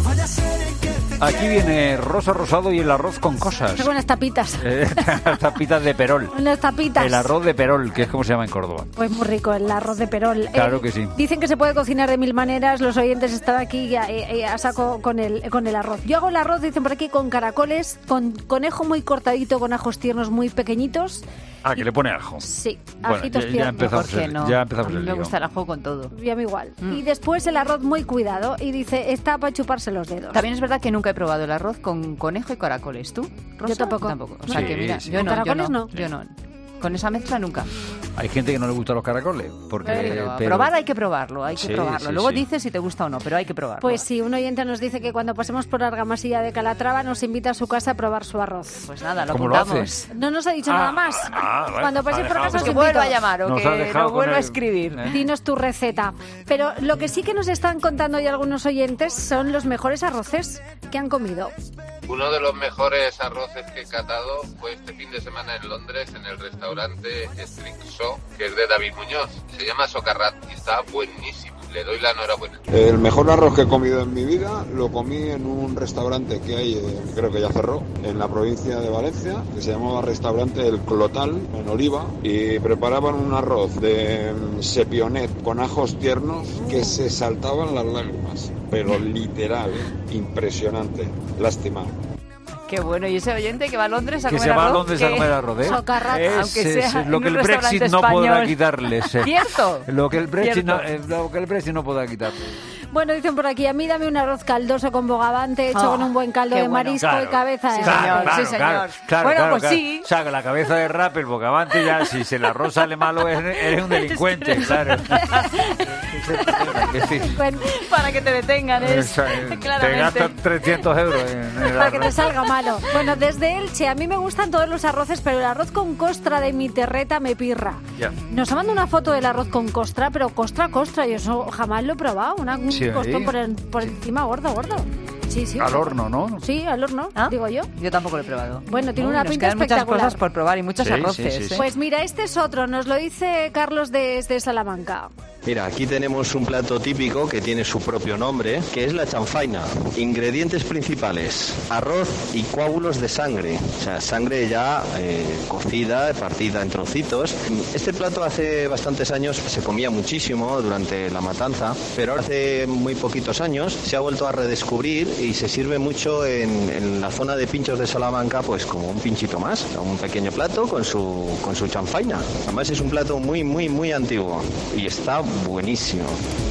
[SPEAKER 1] Aquí viene Rosa Rosado y el arroz con cosas.
[SPEAKER 18] Tengo unas tapitas.
[SPEAKER 1] Eh, tapitas de perol.
[SPEAKER 18] Unas tapitas.
[SPEAKER 1] El arroz de perol, que es como se llama en Córdoba.
[SPEAKER 18] Pues muy rico, el arroz de perol.
[SPEAKER 1] Claro
[SPEAKER 18] eh,
[SPEAKER 1] que sí.
[SPEAKER 18] Dicen que se puede cocinar de mil maneras. Los oyentes están aquí a, a, a saco con el, con el arroz. Yo hago el arroz, dicen por aquí, con caracoles, con conejo muy cortadito, con ajos tiernos muy pequeñitos.
[SPEAKER 1] Ah, que le pone ajo.
[SPEAKER 18] Sí,
[SPEAKER 1] bueno,
[SPEAKER 18] ajitos
[SPEAKER 1] ya, ya
[SPEAKER 18] tiernos.
[SPEAKER 1] empezamos
[SPEAKER 4] ¿Por qué
[SPEAKER 1] el,
[SPEAKER 4] no?
[SPEAKER 1] ya empezamos
[SPEAKER 4] a mí
[SPEAKER 1] el
[SPEAKER 4] me
[SPEAKER 1] lío.
[SPEAKER 4] gusta el ajo con todo.
[SPEAKER 18] Y a mí igual.
[SPEAKER 4] Mm.
[SPEAKER 18] Y después el arroz muy cuidado y dice, está para chuparse los dedos.
[SPEAKER 4] También es verdad que nunca he probado el arroz con conejo y caracoles. ¿Tú, Rosa?
[SPEAKER 18] Yo tampoco.
[SPEAKER 4] Tampoco. O sea
[SPEAKER 1] Sí,
[SPEAKER 4] que mira,
[SPEAKER 1] sí.
[SPEAKER 4] yo no, yo
[SPEAKER 18] ¿Caracoles
[SPEAKER 4] no,
[SPEAKER 18] no?
[SPEAKER 4] yo no. Con esa mezcla nunca.
[SPEAKER 1] Hay gente que no le gusta los caracoles. Porque,
[SPEAKER 4] Pero,
[SPEAKER 1] pero...
[SPEAKER 4] probar hay que probarlo, hay que
[SPEAKER 1] Sí,
[SPEAKER 4] probarlo.
[SPEAKER 1] sí,
[SPEAKER 4] Luego
[SPEAKER 1] sí.
[SPEAKER 4] dices si te gusta o no, pero hay que probarlo.
[SPEAKER 18] Pues sí, un oyente nos dice que cuando pasemos por Argamasilla de Calatrava nos invita a su casa a probar su arroz.
[SPEAKER 4] Pues nada, lo
[SPEAKER 1] ¿Cómo lo
[SPEAKER 4] apuntamos.
[SPEAKER 1] hace?
[SPEAKER 18] No nos ha dicho
[SPEAKER 1] Ah,
[SPEAKER 18] nada más.
[SPEAKER 1] ah, vale.
[SPEAKER 18] Cuando paséis
[SPEAKER 1] Ha
[SPEAKER 18] por
[SPEAKER 1] dejado.
[SPEAKER 18] casa os
[SPEAKER 4] Que
[SPEAKER 18] invito.
[SPEAKER 4] vuelva a llamar o
[SPEAKER 1] Nos ha
[SPEAKER 4] que
[SPEAKER 1] dejado
[SPEAKER 4] lo
[SPEAKER 1] con
[SPEAKER 4] vuelva a
[SPEAKER 1] el-
[SPEAKER 4] escribir.
[SPEAKER 1] ¿Eh?
[SPEAKER 18] Dinos tu receta. Pero lo que sí que nos están contando ya algunos oyentes son los mejores arroces que han comido.
[SPEAKER 19] Uno de los mejores arroces que he catado fue este fin de semana en Londres, en el restaurante Strict So, que es de David Muñoz. Se llama Socarrat y está buenísimo. Le doy la enhorabuena.
[SPEAKER 20] El mejor arroz que he comido en mi vida lo comí en un restaurante que hay, eh, creo que ya cerró, en la provincia de Valencia, que se llamaba Restaurante El Clotal, en Oliva, y preparaban un arroz de mm, sepionet con ajos tiernos que se saltaban las lágrimas, pero literal, eh, impresionante. Lástima.
[SPEAKER 4] Qué bueno, y ese oyente que va a Londres a
[SPEAKER 1] Que
[SPEAKER 4] comer
[SPEAKER 1] se va a
[SPEAKER 4] arroz,
[SPEAKER 1] Londres a
[SPEAKER 4] que-
[SPEAKER 1] comer arroz, ¿eh?
[SPEAKER 4] Socarrat,
[SPEAKER 1] Ese
[SPEAKER 4] aunque
[SPEAKER 1] es
[SPEAKER 4] sea
[SPEAKER 1] lo
[SPEAKER 4] en
[SPEAKER 1] que
[SPEAKER 4] un
[SPEAKER 1] el Brexit
[SPEAKER 4] restaurante
[SPEAKER 1] no podrá
[SPEAKER 4] español.
[SPEAKER 1] quitarles. eh.
[SPEAKER 4] Cierto.
[SPEAKER 1] Lo que el Brexit no,
[SPEAKER 4] Cierto.
[SPEAKER 1] eh, lo que el Brexit no podrá quitarles.
[SPEAKER 18] Bueno, dicen por aquí, a mí dame un arroz caldoso con bogavante hecho
[SPEAKER 4] Oh,
[SPEAKER 18] con un buen caldo
[SPEAKER 4] qué
[SPEAKER 18] de
[SPEAKER 4] bueno.
[SPEAKER 18] marisco
[SPEAKER 1] Claro.
[SPEAKER 18] y cabeza de
[SPEAKER 4] Sí,
[SPEAKER 18] rape.
[SPEAKER 4] señor,
[SPEAKER 1] Claro,
[SPEAKER 4] sí,
[SPEAKER 1] claro,
[SPEAKER 4] señor.
[SPEAKER 1] claro,
[SPEAKER 4] Bueno,
[SPEAKER 1] claro,
[SPEAKER 4] pues
[SPEAKER 1] claro.
[SPEAKER 4] sí.
[SPEAKER 1] O sea, con la cabeza de rap, el bogavante, ya, si se el arroz sale malo, eres, eres un delincuente, claro. Que sí.
[SPEAKER 18] Bueno,
[SPEAKER 4] Para que te detengan, es
[SPEAKER 1] O sea, Te
[SPEAKER 4] claramente.
[SPEAKER 1] gastas trescientos euros en el
[SPEAKER 18] para que te
[SPEAKER 1] arroz.
[SPEAKER 18] salga malo. Bueno, desde Elche, a mí me gustan todos los arroces, pero el arroz con costra de mi terreta me pirra.
[SPEAKER 1] Ya.
[SPEAKER 18] Nos ha mandado una foto del arroz con costra, pero costra, costra, yo eso jamás lo he probado. Una, un
[SPEAKER 1] Sí,
[SPEAKER 18] costón
[SPEAKER 1] ahí.
[SPEAKER 18] por, el- por encima, gordo, gordo. Sí, sí.
[SPEAKER 1] Al horno, ¿no?
[SPEAKER 18] Sí, al horno, digo yo.
[SPEAKER 4] Yo tampoco lo he probado.
[SPEAKER 18] Bueno, tiene
[SPEAKER 4] Uy,
[SPEAKER 18] una
[SPEAKER 4] nos
[SPEAKER 18] pinta
[SPEAKER 4] quedan muchas
[SPEAKER 18] espectacular.
[SPEAKER 4] cosas por probar y muchos
[SPEAKER 1] Sí, sí,
[SPEAKER 4] arroces.
[SPEAKER 1] sí, sí.
[SPEAKER 4] ¿eh?
[SPEAKER 18] Pues mira, este es otro, nos lo dice Carlos desde Salamanca.
[SPEAKER 21] Mira, aquí tenemos un plato típico que tiene su propio nombre, que es la chanfaina. Ingredientes principales: arroz y coágulos de sangre, o sea, sangre ya eh, cocida, partida en trocitos. Este plato hace bastantes años se comía muchísimo durante la matanza, pero ahora hace muy poquitos años se ha vuelto a redescubrir y se sirve mucho en, en la zona de Pinchos de Salamanca, pues como un pinchito más, un pequeño plato con su, con su chanfaina. Además es un plato muy, muy, muy antiguo y está buenísimo.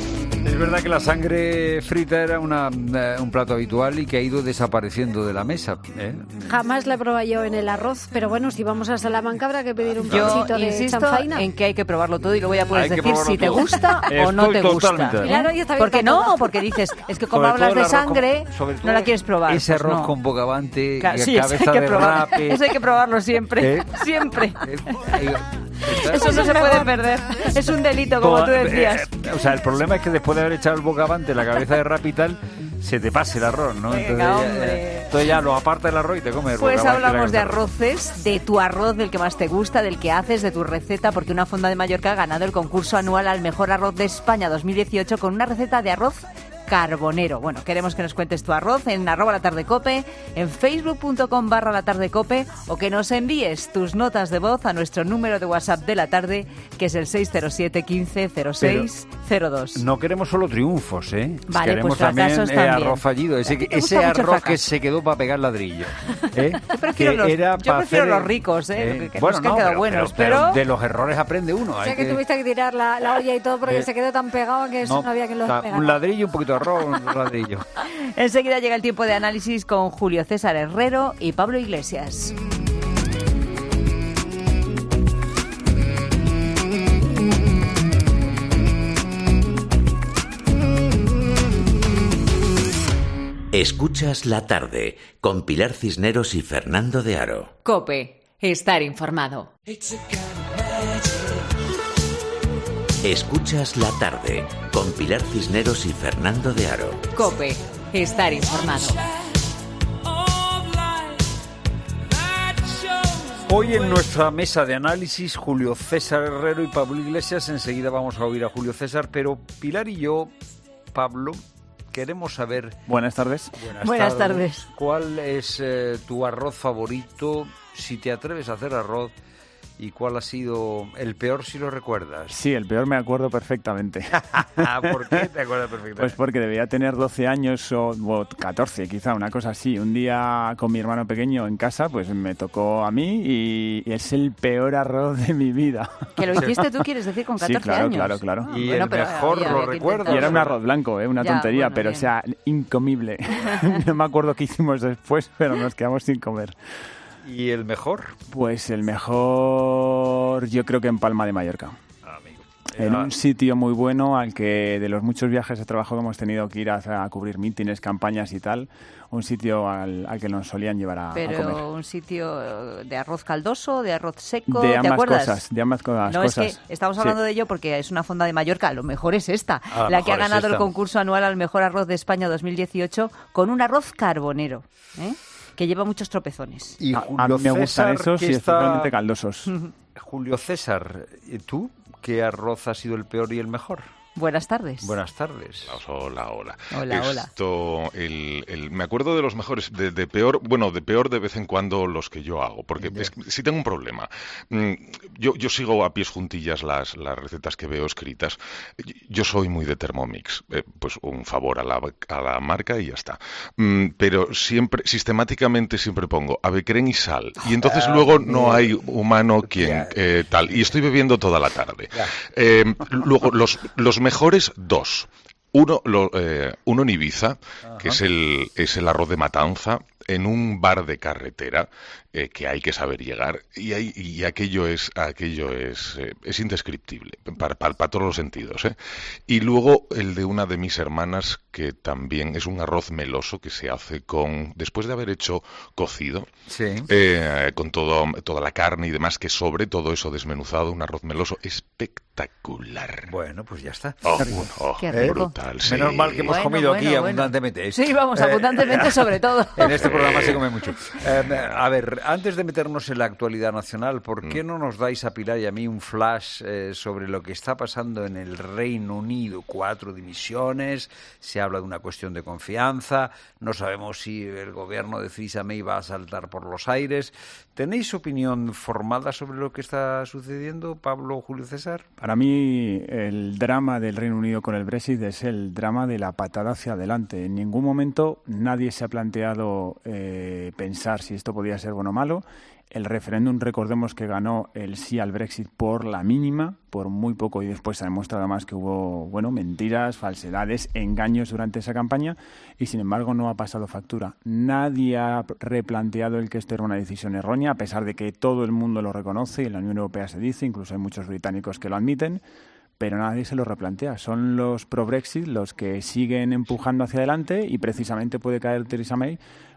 [SPEAKER 1] Es verdad que la sangre frita era una, eh, un plato habitual y que ha ido desapareciendo de la mesa. ¿eh?
[SPEAKER 18] Jamás la he probado yo en el arroz, pero bueno, si vamos a Salamanca habrá que pedir un
[SPEAKER 4] Yo
[SPEAKER 18] pinchito de
[SPEAKER 4] insisto
[SPEAKER 18] chanfaina.
[SPEAKER 4] en que hay que probarlo todo y luego ya puedes
[SPEAKER 1] Hay que
[SPEAKER 4] decir
[SPEAKER 1] probarlo
[SPEAKER 4] si te
[SPEAKER 1] todo.
[SPEAKER 4] gusta o no
[SPEAKER 1] Estoy
[SPEAKER 4] te gusta.
[SPEAKER 1] totalmente de acuerdo.
[SPEAKER 18] Claro, y está bien
[SPEAKER 4] ¿Por qué
[SPEAKER 18] para todo.
[SPEAKER 4] no? Porque dices, es que como
[SPEAKER 1] Sobre
[SPEAKER 4] hablas
[SPEAKER 1] todo
[SPEAKER 4] de
[SPEAKER 1] el arroz
[SPEAKER 4] sangre,
[SPEAKER 1] con- sobre
[SPEAKER 4] no
[SPEAKER 1] todo
[SPEAKER 4] la quieres probar.
[SPEAKER 1] Ese
[SPEAKER 4] pues
[SPEAKER 1] arroz
[SPEAKER 4] no.
[SPEAKER 1] con bogavante,
[SPEAKER 4] Claro,
[SPEAKER 1] y
[SPEAKER 4] sí, eso
[SPEAKER 1] cabeza
[SPEAKER 4] hay que
[SPEAKER 1] de
[SPEAKER 4] probar.
[SPEAKER 1] rape.
[SPEAKER 4] Eso hay que probarlo siempre.
[SPEAKER 1] ¿Eh?
[SPEAKER 4] Siempre.
[SPEAKER 1] Eh,
[SPEAKER 4] Eso no se puede perder. Es un delito, como
[SPEAKER 1] Toda-
[SPEAKER 4] tú decías.
[SPEAKER 1] eh, o sea, el problema es que después de haber echado el bogavante, la cabeza de rap y tal, se te pase el arroz, ¿no?
[SPEAKER 4] Venga,
[SPEAKER 1] entonces, ya,
[SPEAKER 4] hombre.
[SPEAKER 1] entonces ya lo aparta el arroz y te comes el
[SPEAKER 4] Pues
[SPEAKER 1] bogavante y la
[SPEAKER 4] hablamos de
[SPEAKER 1] cabeza rap.
[SPEAKER 4] arroces, de tu arroz, del que más te gusta, del que haces, de tu receta, porque una fonda de Mallorca ha ganado el concurso anual al mejor arroz de España dos mil dieciocho con una receta de arroz carbonero. Bueno, queremos que nos cuentes tu arroz en arroba la tarde cope, en facebook.com barra la tarde cope o que nos envíes tus notas de voz a nuestro número de WhatsApp de la tarde, que es el seis cero siete quince cero seis cero dos.
[SPEAKER 1] No queremos solo triunfos, ¿eh?
[SPEAKER 4] Vale,
[SPEAKER 1] queremos
[SPEAKER 4] pues
[SPEAKER 1] también,
[SPEAKER 4] fracasos
[SPEAKER 1] eh,
[SPEAKER 4] también.
[SPEAKER 1] arroz fallido. Ese,
[SPEAKER 4] ¿A ti te
[SPEAKER 1] ese
[SPEAKER 4] gusta mucho el
[SPEAKER 1] arroz que
[SPEAKER 4] fracaso?
[SPEAKER 1] se quedó para pegar ladrillo. ¿eh?
[SPEAKER 4] Yo prefiero
[SPEAKER 1] Que
[SPEAKER 4] los-
[SPEAKER 1] era
[SPEAKER 4] yo
[SPEAKER 1] pa'
[SPEAKER 4] prefiero
[SPEAKER 1] hacer-
[SPEAKER 4] los ricos, ¿eh? Que
[SPEAKER 1] bueno,
[SPEAKER 4] los que han
[SPEAKER 1] no,
[SPEAKER 4] quedado
[SPEAKER 1] pero,
[SPEAKER 4] buenos,
[SPEAKER 1] pero- pero
[SPEAKER 4] pero-
[SPEAKER 1] de los errores aprende uno.
[SPEAKER 18] O
[SPEAKER 1] hay
[SPEAKER 18] sea que
[SPEAKER 1] que-
[SPEAKER 18] tuviste que tirar la, la olla y todo porque
[SPEAKER 1] Eh,
[SPEAKER 18] se quedó tan pegado que eso
[SPEAKER 1] no,
[SPEAKER 18] no, había que lo
[SPEAKER 1] o sea,
[SPEAKER 18] pegara.
[SPEAKER 1] un ladrillo, un poquito de arroz, un ladrillo.
[SPEAKER 4] Enseguida llega el tiempo de análisis con Julio César Herrero y Pablo Iglesias.
[SPEAKER 3] Escuchas la tarde con Pilar Cisneros y Fernando de Aro.
[SPEAKER 2] Cope, estar informado.
[SPEAKER 3] Escuchas la tarde con Pilar Cisneros y Fernando de Aro.
[SPEAKER 2] Cope, estar informado.
[SPEAKER 1] Hoy en nuestra mesa de análisis, Julio César Herrero y Pablo Iglesias. Enseguida vamos a oír a Julio César, pero Pilar y yo, Pablo, queremos saber...
[SPEAKER 22] Buenas tardes.
[SPEAKER 1] Buenas,
[SPEAKER 4] Buenas tardes.
[SPEAKER 1] ¿Cuál es eh, tu arroz favorito? Si te atreves a hacer arroz, ¿y cuál ha sido el peor si lo recuerdas?
[SPEAKER 22] Sí, el peor me acuerdo perfectamente.
[SPEAKER 1] ¿Por qué te acuerdas perfectamente?
[SPEAKER 22] Pues porque debía tener doce años o, o catorce, quizá, una cosa así. Un día con mi hermano pequeño en casa, pues me tocó a mí y, y es el peor arroz de mi vida.
[SPEAKER 4] ¿Que lo hiciste tú, quieres decir, con catorce
[SPEAKER 22] Sí, claro,
[SPEAKER 4] años?
[SPEAKER 22] claro, claro.
[SPEAKER 4] Ah,
[SPEAKER 1] Y
[SPEAKER 4] bueno,
[SPEAKER 1] el
[SPEAKER 4] pero
[SPEAKER 1] mejor
[SPEAKER 4] había-
[SPEAKER 1] lo
[SPEAKER 4] había que
[SPEAKER 1] recuerdo.
[SPEAKER 4] intentarlo.
[SPEAKER 22] Y era un arroz blanco, ¿eh? Una
[SPEAKER 4] Ya,
[SPEAKER 22] tontería,
[SPEAKER 4] bueno,
[SPEAKER 22] pero
[SPEAKER 4] bien.
[SPEAKER 22] o sea, incomible. No me acuerdo qué hicimos después, pero nos quedamos sin comer.
[SPEAKER 1] ¿Y el mejor?
[SPEAKER 22] Pues el mejor, yo creo que en Palma de Mallorca.
[SPEAKER 1] Amigo.
[SPEAKER 22] En un sitio muy bueno al que de los muchos viajes de trabajo que hemos tenido que ir a, a cubrir mítines, campañas y tal, un sitio al, al que nos solían llevar a, a comer.
[SPEAKER 4] Pero un sitio de arroz caldoso, de arroz seco,
[SPEAKER 22] De
[SPEAKER 4] ¿te
[SPEAKER 22] ambas
[SPEAKER 4] acuerdas?
[SPEAKER 22] cosas, de ambas co-
[SPEAKER 4] No,
[SPEAKER 22] cosas.
[SPEAKER 4] es que estamos
[SPEAKER 22] Sí.
[SPEAKER 4] hablando de ello porque es una fonda de Mallorca, a lo mejor es esta,
[SPEAKER 1] A lo
[SPEAKER 4] la que ha
[SPEAKER 1] mejor es
[SPEAKER 4] ganado el
[SPEAKER 1] esta.
[SPEAKER 4] concurso anual al mejor arroz de España dos mil dieciocho con un arroz carbonero, ¿eh? Que lleva muchos tropezones.
[SPEAKER 1] Y
[SPEAKER 22] A,
[SPEAKER 1] Julio
[SPEAKER 22] a mí me gustan
[SPEAKER 1] César,
[SPEAKER 22] esos
[SPEAKER 1] que
[SPEAKER 22] y
[SPEAKER 1] está-
[SPEAKER 22] especialmente caldosos.
[SPEAKER 1] Julio César, ¿y tú? ¿Qué arroz ha sido el peor y el mejor?
[SPEAKER 4] Buenas tardes.
[SPEAKER 1] Buenas tardes.
[SPEAKER 23] Hola, hola.
[SPEAKER 4] Hola, hola.
[SPEAKER 23] Esto, el, el- me acuerdo de los mejores, de, de peor, bueno, de peor de vez en cuando los que yo hago, porque es que sí tengo un problema. Mm, Yo, yo sigo a pies juntillas las, las recetas que veo escritas. Yo soy muy de Thermomix, eh, pues un favor a la, a la marca y ya está. Mm, Pero siempre, sistemáticamente siempre pongo avecren y sal, y entonces
[SPEAKER 1] Ah,
[SPEAKER 23] luego no
[SPEAKER 1] bien.
[SPEAKER 23] hay humano quien eh, tal, y estoy bebiendo toda la tarde. Eh, luego, los, los mejores dos. Uno, lo, eh, uno en Ibiza, Ajá. que es el, es el arroz de matanza, en un bar de carretera eh, que hay que saber llegar, y, hay, y aquello es aquello es, eh, es indescriptible, para, para, para todos los sentidos. ¿eh? Y luego el de una de mis hermanas, que también es un arroz meloso que se hace con, después de haber hecho cocido,
[SPEAKER 1] sí.
[SPEAKER 23] eh, con todo, toda la carne y demás que sobre, todo eso desmenuzado, un arroz meloso espectacular.
[SPEAKER 1] Bueno, pues ya está.
[SPEAKER 23] Oh, oh,
[SPEAKER 4] Qué rico.
[SPEAKER 23] brutal, sí.
[SPEAKER 1] Menos mal que hemos
[SPEAKER 4] bueno,
[SPEAKER 1] comido
[SPEAKER 4] bueno,
[SPEAKER 1] aquí
[SPEAKER 4] bueno.
[SPEAKER 1] abundantemente.
[SPEAKER 4] Sí, vamos, abundantemente eh, sobre todo.
[SPEAKER 1] En este programa se come mucho. Eh, a ver, antes de meternos en la actualidad nacional, ¿por qué no nos dais a Pilar y a mí un flash eh, sobre lo que está pasando en el Reino Unido? Cuatro dimisiones, se habla de una cuestión de confianza, no sabemos si el gobierno de Theresa May va a saltar por los aires. ¿Tenéis opinión formada sobre lo que está sucediendo, Pablo, Julio César?
[SPEAKER 22] Para mí el drama del Reino Unido con el Brexit es el drama de la patada hacia adelante. En ningún momento nadie se ha planteado eh, pensar si esto podía ser bueno o malo. El referéndum, recordemos que ganó el sí al Brexit por la mínima, por muy poco, y después se ha demostrado además que hubo, bueno, mentiras, falsedades, engaños durante esa campaña, y sin embargo no ha pasado factura. Nadie ha replanteado el que esto era una decisión errónea, a pesar de que todo el mundo lo reconoce y en la Unión Europea se dice, incluso hay muchos británicos que lo admiten, pero nadie se lo replantea. Son los pro-Brexit los que siguen empujando hacia adelante y precisamente puede caer Theresa May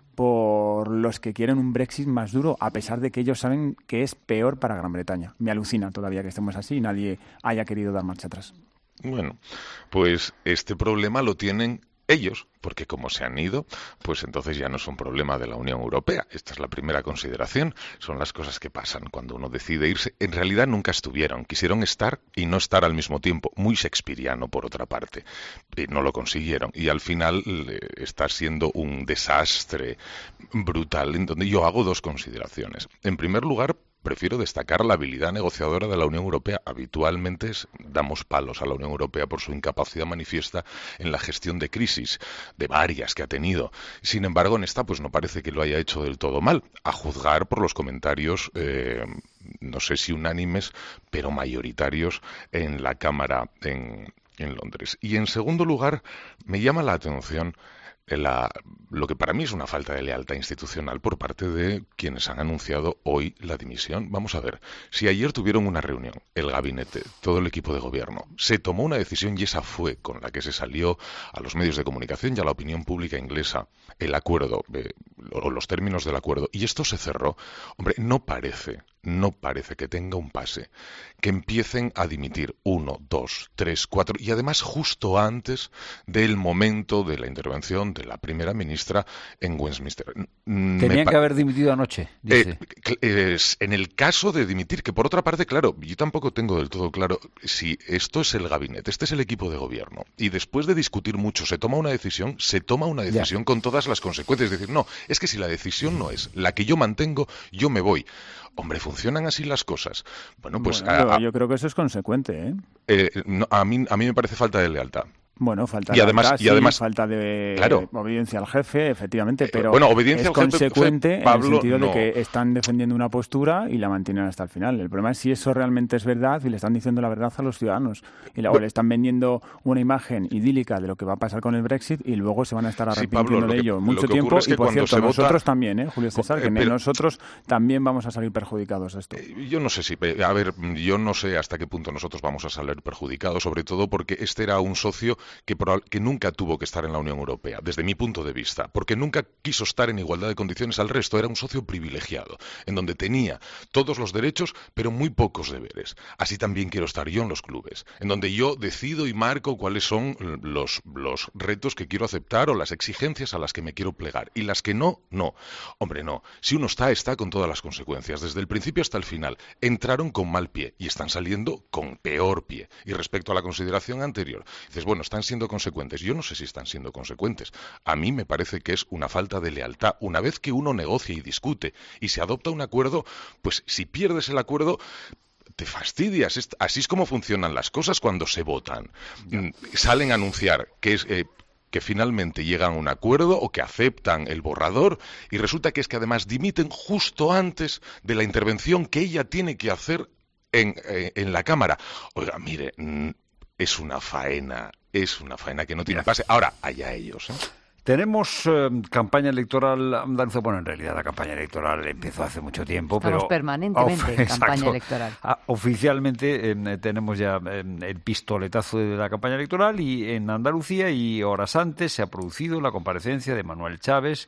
[SPEAKER 22] por los que quieren un Brexit más duro, a pesar de que ellos saben que es peor para Gran Bretaña. Me alucina todavía que estemos así y nadie haya querido dar marcha atrás.
[SPEAKER 23] Bueno, pues este problema lo tienen ellos, porque como se han ido, pues entonces ya no es un problema de la Unión Europea. Esta es la primera consideración. Son las cosas que pasan cuando uno decide irse. En realidad nunca estuvieron. Quisieron estar y no estar al mismo tiempo. Muy shakespeariano, por otra parte. Y no lo consiguieron. Y al final eh, está siendo un desastre brutal, en donde yo hago dos consideraciones. En primer lugar, prefiero destacar la habilidad negociadora de la Unión Europea. Habitualmente damos palos a la Unión Europea por su incapacidad manifiesta en la gestión de crisis, de varias que ha tenido. Sin embargo, en esta pues no parece que lo haya hecho del todo mal, a juzgar por los comentarios, eh, no sé si unánimes, pero mayoritarios en la Cámara en, en Londres. Y en segundo lugar, me llama la atención La, lo que para mí es una falta de lealtad institucional por parte de quienes han anunciado hoy la dimisión. Vamos a ver, si ayer tuvieron una reunión, el gabinete, todo el equipo de gobierno, se tomó una decisión y esa fue con la que se salió a los medios de comunicación y a la opinión pública inglesa el acuerdo, eh, o los términos del acuerdo, y esto se cerró, hombre, no parece, no parece que tenga un pase, que empiecen a dimitir uno, dos, tres, cuatro, y además justo antes del momento de la intervención de la primera ministra en Westminster.
[SPEAKER 1] Tenían que haber dimitido anoche, dice.
[SPEAKER 23] Eh, es, en el caso de dimitir, que por otra parte, claro, yo tampoco tengo del todo claro si esto es el gabinete, este es el equipo de gobierno, y después de discutir mucho se toma una decisión, se toma una decisión ya. con todas las consecuencias. Es decir, no, es que si la decisión no es la que yo mantengo, yo me voy. Hombre, ¿funcionan así las cosas? Bueno, pues...
[SPEAKER 22] Bueno, a, a, yo creo que eso es consecuente, ¿eh?
[SPEAKER 23] eh no, a, mí, a mí me parece falta de lealtad.
[SPEAKER 22] Bueno, falta
[SPEAKER 23] y
[SPEAKER 22] de
[SPEAKER 23] además,
[SPEAKER 22] lealtad,
[SPEAKER 23] y además,
[SPEAKER 22] sí, falta de
[SPEAKER 23] claro.
[SPEAKER 22] obediencia al jefe, efectivamente, pero
[SPEAKER 23] bueno, obediencia
[SPEAKER 22] es
[SPEAKER 23] al jefe,
[SPEAKER 22] consecuente
[SPEAKER 23] jefe, Pablo,
[SPEAKER 22] en el sentido
[SPEAKER 23] no.
[SPEAKER 22] de que están defendiendo una postura y la mantienen hasta el final. El problema es si eso realmente es verdad y le están diciendo la verdad a los ciudadanos. Y luego bueno, le están vendiendo una imagen idílica de lo que va a pasar con el Brexit y luego se van a estar arrepintiendo sí, Pablo, de
[SPEAKER 23] que,
[SPEAKER 22] ello mucho tiempo.
[SPEAKER 23] Es que
[SPEAKER 22] y por cierto,
[SPEAKER 23] vota...
[SPEAKER 22] nosotros también, ¿eh, Julio César? Que
[SPEAKER 23] eh, pero...
[SPEAKER 22] nosotros también vamos a salir perjudicados de esto.
[SPEAKER 23] Yo no sé si... A ver, yo no sé hasta qué punto nosotros vamos a salir perjudicados, sobre todo porque este era un socio que, que nunca tuvo que estar en la Unión Europea, desde mi punto de vista, porque nunca quiso estar en igualdad de condiciones al resto. Era un socio privilegiado, en donde tenía todos los derechos, pero muy pocos deberes. Así también quiero estar yo en los clubes, en donde yo decido y marco cuáles son los, los retos que quiero aceptar o las exigencias a las que me quiero plegar. Y las que no, no. Hombre, no. Si uno está, está con todas las consecuencias. Desde el principio hasta el final. Entraron con mal pie y están saliendo con peor pie. Y respecto a la consideración anterior, dices, bueno, están siendo consecuentes. Yo no sé si están siendo consecuentes. A mí me parece que es una falta de lealtad. Una vez que uno negocia y discute y se adopta un acuerdo, pues si pierdes el acuerdo, te fastidias. Así es como funcionan las cosas cuando se votan. Ya. Salen a anunciar que es... Eh, que finalmente llegan a un acuerdo o que aceptan el borrador y resulta que es que además dimiten justo antes de la intervención que ella tiene que hacer en, eh, en la Cámara. Oiga, mire... es una faena, es una faena que no tiene pase. Ahora, allá ellos, ¿eh?
[SPEAKER 1] Tenemos eh, campaña electoral andaluza. Bueno, en realidad la campaña electoral empezó hace mucho tiempo.
[SPEAKER 4] Estamos
[SPEAKER 1] pero
[SPEAKER 4] permanentemente en campaña electoral.
[SPEAKER 1] Ah, oficialmente eh, tenemos ya eh, el pistoletazo de la campaña electoral y en Andalucía, y horas antes se ha producido la comparecencia de Manuel Chaves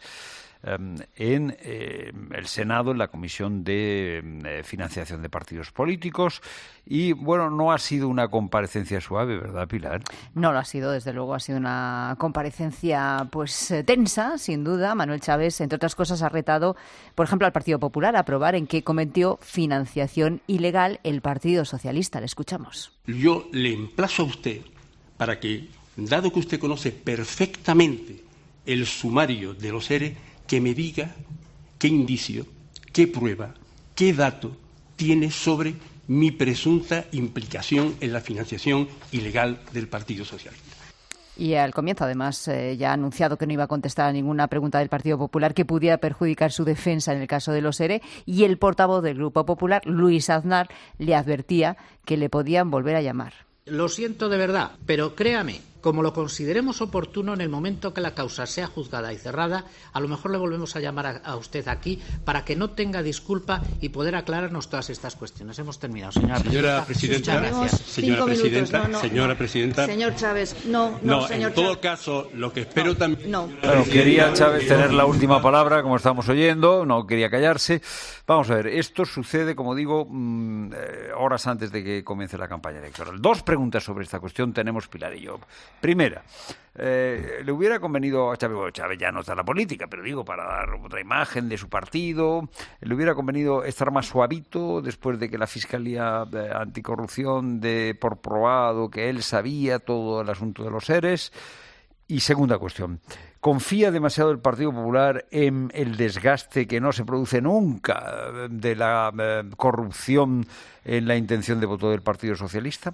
[SPEAKER 1] en eh, el Senado, en la Comisión de eh, Financiación de Partidos Políticos. Y, bueno, no ha sido una comparecencia suave, ¿verdad, Pilar?
[SPEAKER 4] No lo ha sido, desde luego. Ha sido una comparecencia, pues, tensa, sin duda. Manuel Chaves, entre otras cosas, ha retado, por ejemplo, al Partido Popular a aprobar en qué cometió financiación ilegal el Partido Socialista. Le escuchamos.
[SPEAKER 5] Yo le emplazo a usted para que, dado que usted conoce perfectamente el sumario de los ERE, que me diga qué indicio, qué prueba, qué dato tiene sobre mi presunta implicación en la financiación ilegal del Partido Socialista.
[SPEAKER 4] Y al comienzo, además, eh, ya ha anunciado que no iba a contestar a ninguna pregunta del Partido Popular que pudiera perjudicar su defensa en el caso de los ERE, y el portavoz del Grupo Popular, Luis Aznar, le advertía que le podían volver a llamar.
[SPEAKER 6] Lo siento de verdad, pero créame, como lo consideremos oportuno en el momento que la causa sea juzgada y cerrada, a lo mejor le volvemos a llamar a, a usted aquí para que no tenga disculpa y poder aclararnos todas estas cuestiones. Hemos terminado, señora,
[SPEAKER 5] señora presidenta.
[SPEAKER 6] Muchas gracias.
[SPEAKER 5] Señora presidenta,
[SPEAKER 6] minutos, no, no,
[SPEAKER 5] señora
[SPEAKER 6] no.
[SPEAKER 5] presidenta.
[SPEAKER 6] Señor Chávez, no, no,
[SPEAKER 5] no
[SPEAKER 6] señor
[SPEAKER 5] en todo
[SPEAKER 6] Chávez.
[SPEAKER 5] caso, lo que espero no, también...
[SPEAKER 6] No.
[SPEAKER 1] Claro, quería Chávez tener la última palabra, como estamos oyendo, no quería callarse. Vamos a ver, esto sucede, como digo, mmm, eh, horas antes de que comience la campaña electoral. Dos preguntas sobre esta cuestión tenemos Pilar y yo. Primera, Eh, le hubiera convenido a Chávez, bueno, Chávez ya no está en la política, pero digo, para dar otra imagen de su partido, le hubiera convenido estar más suavito después de que la Fiscalía eh, Anticorrupción dé por probado que él sabía todo el asunto de los ERES. Y segunda cuestión, ¿confía demasiado el Partido Popular en el desgaste que no se produce nunca de la eh, corrupción en la intención de voto del Partido Socialista?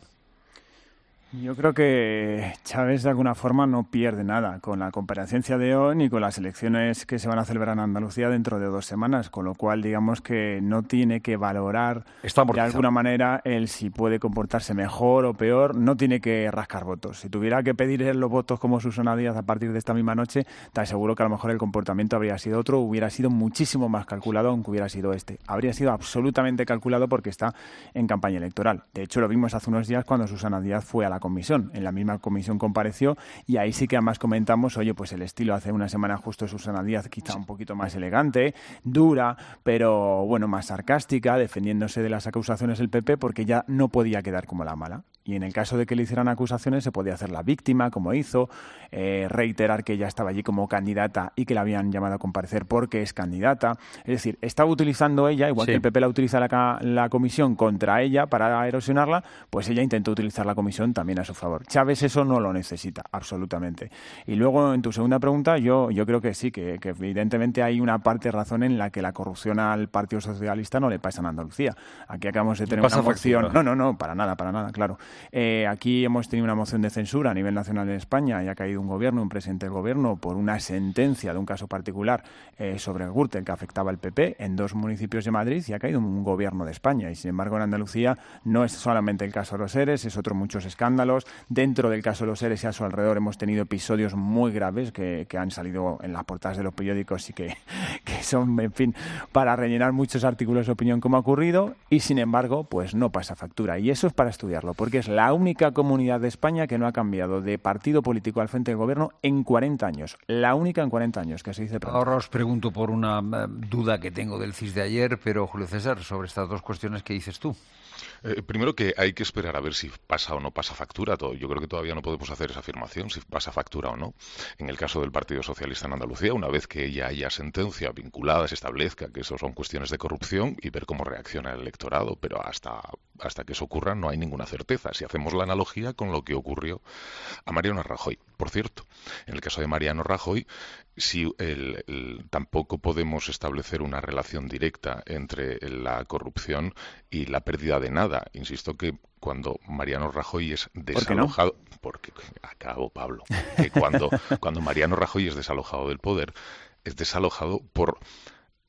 [SPEAKER 22] Yo creo que Chávez de alguna forma no pierde nada con la comparecencia de hoy ni con las elecciones que se van a celebrar en Andalucía dentro de dos semanas, con lo cual digamos que no tiene que valorar de alguna manera el si puede comportarse mejor o peor, no tiene que rascar votos. Si tuviera que pedir los votos como Susana Díaz a partir de esta misma noche, te aseguro que a lo mejor el comportamiento habría sido otro, hubiera sido muchísimo más calculado aunque hubiera sido este. Habría sido absolutamente calculado porque está en campaña electoral. De hecho, lo vimos hace unos días cuando Susana Díaz fue a la comisión. En la misma comisión compareció y ahí sí que además comentamos, oye, pues el estilo hace una semana justo Susana Díaz quizá un poquito más elegante, dura, pero bueno, más sarcástica, defendiéndose de las acusaciones del P P porque ya no podía quedar como la mala. Y en el caso de que le hicieran acusaciones se podía hacer la víctima, como hizo, eh, reiterar que ella estaba allí como candidata y que la habían llamado a comparecer porque es candidata. Es decir, estaba utilizando ella, igual sí. que el P P la utiliza la, la comisión contra ella para erosionarla, pues ella intentó utilizar la comisión también a su favor. Chávez eso no lo necesita, absolutamente. Y luego, en tu segunda pregunta, yo, yo creo que sí, que, que evidentemente hay una parte de razón en la que la corrupción al Partido Socialista no le pasa en Andalucía. Aquí acabamos de tener una moción... No, no, no, para nada, para nada, claro. Eh, aquí hemos tenido una moción de censura a nivel nacional en España y ha caído un gobierno, un presidente del gobierno, por una sentencia de un caso particular eh, sobre el Gürtel que afectaba al P P en dos municipios de Madrid y ha caído un gobierno de España. Y sin embargo, en Andalucía no es solamente el caso de los ERES, es otro muchos escándalos. Dentro del caso de los ERES y a su alrededor hemos tenido episodios muy graves que, que han salido en las portadas de los periódicos y que, que son, en fin, para rellenar muchos artículos de opinión como ha ocurrido y sin embargo, pues no pasa factura. Y eso es para estudiarlo, porque es la única comunidad de España que no ha cambiado de partido político al frente del gobierno en cuarenta años. La única en cuarenta años, que se dice pronto.
[SPEAKER 1] Ahora os pregunto por una uh, duda que tengo del C I S de ayer, pero Julio César, sobre estas dos cuestiones que dices tú.
[SPEAKER 23] Eh, primero que hay que esperar a ver si pasa o no pasa factura. Todo. Yo creo que todavía no podemos hacer esa afirmación, si pasa factura o no. En el caso del Partido Socialista en Andalucía, una vez que ya haya sentencia vinculada, se establezca que eso son cuestiones de corrupción y ver cómo reacciona el electorado, pero hasta, hasta que eso ocurra no hay ninguna certeza. Si hacemos la analogía con lo que ocurrió a Mariano Rajoy. Por cierto, en el caso de Mariano Rajoy, si el, el, tampoco podemos establecer una relación directa entre la corrupción y la pérdida de nada. Insisto que cuando Mariano Rajoy es desalojado... ¿Por qué no? Porque, acabo, Pablo, que cuando, cuando Mariano Rajoy es desalojado del poder, es desalojado por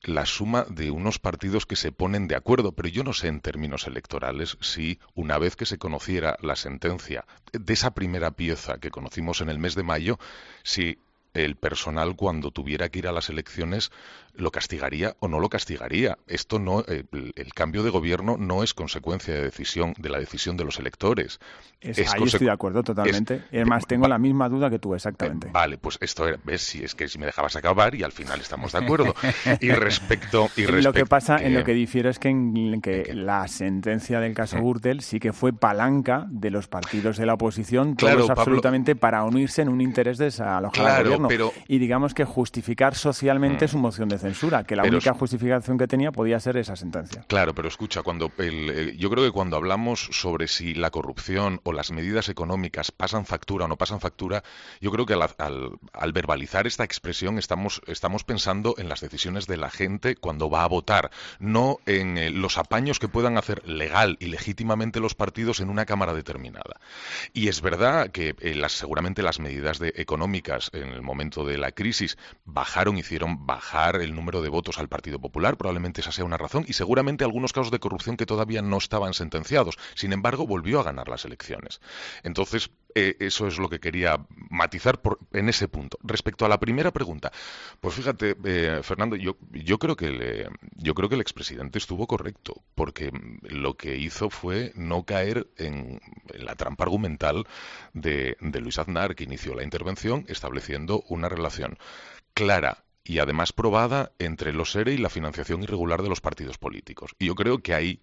[SPEAKER 23] la suma de unos partidos que se ponen de acuerdo, pero yo no sé en términos electorales si una vez que se conociera la sentencia de esa primera pieza que conocimos en el mes de mayo, si el personal cuando tuviera que ir a las elecciones lo castigaría o no lo castigaría. Esto no, el, el cambio de gobierno no es consecuencia de decisión de la decisión de los electores.
[SPEAKER 22] Es,
[SPEAKER 23] es
[SPEAKER 22] ahí
[SPEAKER 23] conse-
[SPEAKER 22] estoy de acuerdo totalmente.
[SPEAKER 23] Es,
[SPEAKER 22] es más, tengo
[SPEAKER 23] va,
[SPEAKER 22] la misma duda que tú, exactamente.
[SPEAKER 23] Eh, vale, pues esto era, ves, si es que si me dejabas acabar y al final estamos de acuerdo. Y respecto, y respecto
[SPEAKER 22] lo que pasa,
[SPEAKER 23] que,
[SPEAKER 22] en lo que difiero es que, en, que ¿en la sentencia del caso Gürtel sí que fue palanca de los partidos de la oposición, todos
[SPEAKER 23] claro,
[SPEAKER 22] absolutamente Pablo, para unirse en un interés de desalojar
[SPEAKER 23] claro,
[SPEAKER 22] al gobierno
[SPEAKER 23] pero,
[SPEAKER 22] y digamos que justificar socialmente mm, su moción de censura, que la
[SPEAKER 23] pero,
[SPEAKER 22] única justificación que tenía podía ser esa sentencia.
[SPEAKER 23] Claro, pero escucha, cuando el, el, yo creo que cuando hablamos sobre si la corrupción o las medidas económicas pasan factura o no pasan factura, yo creo que al, al, al verbalizar esta expresión estamos, estamos pensando en las decisiones de la gente cuando va a votar, no en eh, los apaños que puedan hacer legal y legítimamente los partidos en una cámara determinada. Y es verdad que eh, las, seguramente las medidas de, económicas en el momento de la crisis bajaron, hicieron bajar el número de votos al Partido Popular, probablemente esa sea una razón, y seguramente algunos casos de corrupción que todavía no estaban sentenciados. Sin embargo, volvió a ganar las elecciones. Entonces, eh, eso es lo que quería matizar por, en ese punto. Respecto a la primera pregunta, pues fíjate, eh, Fernando, yo, yo, creo que el, yo creo que el expresidente estuvo correcto, porque lo que hizo fue no caer en, en la trampa argumental de, de Luis Aznar, que inició la intervención estableciendo una relación clara y además probada entre los ERE y la financiación irregular de los partidos políticos. Y yo creo que ahí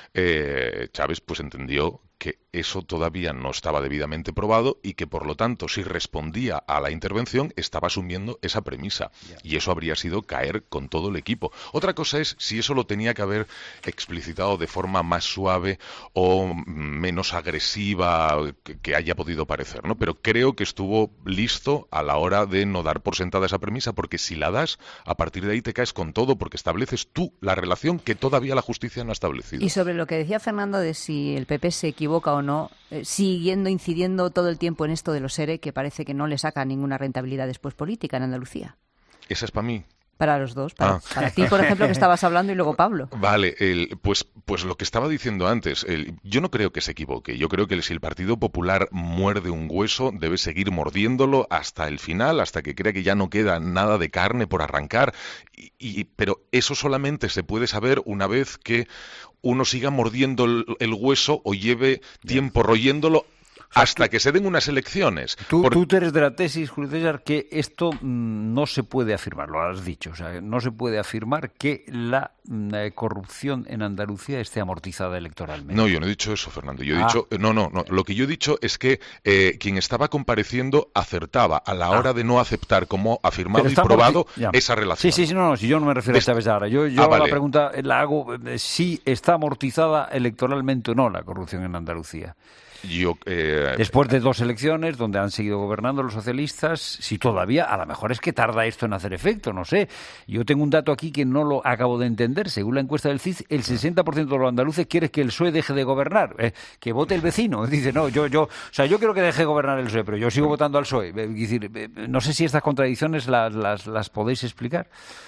[SPEAKER 23] eh, Chávez pues entendió que eso todavía no estaba debidamente probado y que, por lo tanto, si respondía a la intervención, estaba asumiendo esa premisa. Yeah. Y eso habría sido caer con todo el equipo. Otra cosa es si eso lo tenía que haber explicitado de forma más suave o menos agresiva que, que haya podido parecer, ¿no? Pero creo que estuvo listo a la hora de no dar por sentada esa premisa, porque si la das, a partir de ahí te caes con todo, porque estableces tú la relación que todavía la justicia no ha establecido.
[SPEAKER 4] Y sobre lo que decía Fernando de si el P P se equivoca o no, eh, siguiendo incidiendo todo el tiempo en esto de los ERE, que parece que no le saca ninguna rentabilidad después política en Andalucía.
[SPEAKER 23] Esa es para mí.
[SPEAKER 4] Para los dos, para,
[SPEAKER 23] ah.
[SPEAKER 4] para ti, por ejemplo, que estabas hablando, y luego Pablo.
[SPEAKER 23] Vale, el, pues, pues lo que estaba diciendo antes, el, yo no creo que se equivoque. Yo creo que si el Partido Popular muerde un hueso, debe seguir mordiéndolo hasta el final, hasta que crea que ya no queda nada de carne por arrancar. Y, y, pero eso solamente se puede saber una vez que uno siga mordiendo el, el hueso o lleve tiempo royéndolo hasta que se den unas elecciones.
[SPEAKER 1] Tú, Por... tú eres de la tesis, Julio César, que esto mmm, no se puede afirmar, lo has dicho, o sea, no se puede afirmar que la mmm, corrupción en Andalucía esté amortizada electoralmente.
[SPEAKER 23] No, yo no he dicho eso, Fernando. Yo he
[SPEAKER 1] ah.
[SPEAKER 23] dicho, no, no, no. Lo que yo he dicho es que eh, quien estaba compareciendo acertaba a la hora ah. de no aceptar como afirmado y probado
[SPEAKER 1] amorti...
[SPEAKER 23] esa relación.
[SPEAKER 1] Sí, sí, sí, no, no, si yo no me refiero Des... a Chávez ahora. Yo, yo
[SPEAKER 23] ah, vale.
[SPEAKER 1] la pregunta la hago eh, si está amortizada electoralmente o no la corrupción en Andalucía.
[SPEAKER 23] Yo, eh...
[SPEAKER 1] Después de dos elecciones donde han seguido gobernando los socialistas, si todavía, a lo mejor es que tarda esto en hacer efecto, no sé. Yo tengo un dato aquí que no lo acabo de entender. Según la encuesta del C I S, el sesenta por ciento de los andaluces quiere que el P S O E deje de gobernar, eh, que vote el vecino. Dice, no, yo, yo, o sea, yo quiero que deje de gobernar el P S O E, pero yo sigo votando al P S O E. Es decir, no sé si estas contradicciones las, las, las podéis explicar.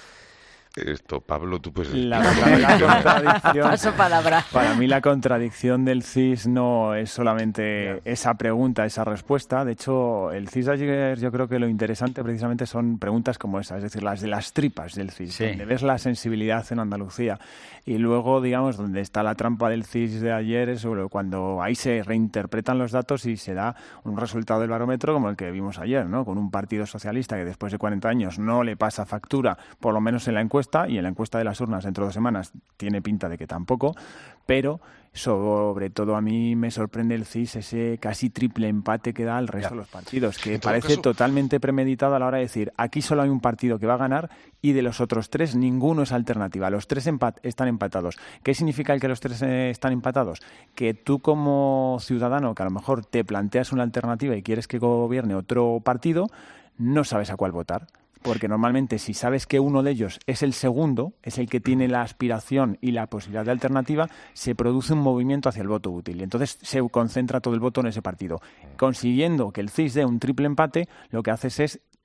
[SPEAKER 23] Esto, Pablo, tú puedes...
[SPEAKER 22] La, la, la contradicción,
[SPEAKER 4] Paso palabra.
[SPEAKER 22] Para mí la contradicción del C I S no es solamente esa pregunta, esa respuesta. De hecho, el C I S de ayer, yo creo que lo interesante precisamente son preguntas como esa, es decir, las de las tripas del C I S, sí. donde ves la sensibilidad en Andalucía. Y luego, digamos, donde está la trampa del C I S de ayer es sobre cuando ahí se reinterpretan los datos y se da un resultado del barómetro como el que vimos ayer, ¿no? Con un partido socialista que después de cuarenta años no le pasa factura, por lo menos en la encuesta, y en la encuesta de las urnas dentro de dos semanas tiene pinta de que tampoco, pero sobre todo a mí me sorprende el C I S ese casi triple empate que da al resto ya. de los partidos, que parece caso... totalmente premeditado a la hora de decir, aquí solo hay un partido que va a ganar y de los otros tres ninguno es alternativa, los tres empat- están empatados. ¿Qué significa el que los tres eh, están empatados? Que tú como ciudadano, que a lo mejor te planteas una alternativa y quieres que gobierne otro partido, no sabes a cuál votar. Porque normalmente si sabes que uno de ellos es el segundo, es el que tiene la aspiración y la posibilidad de alternativa, se produce un movimiento hacia el voto útil. Y entonces se concentra todo el voto en ese partido. Consiguiendo que el C I S dé un triple empate, lo que haces es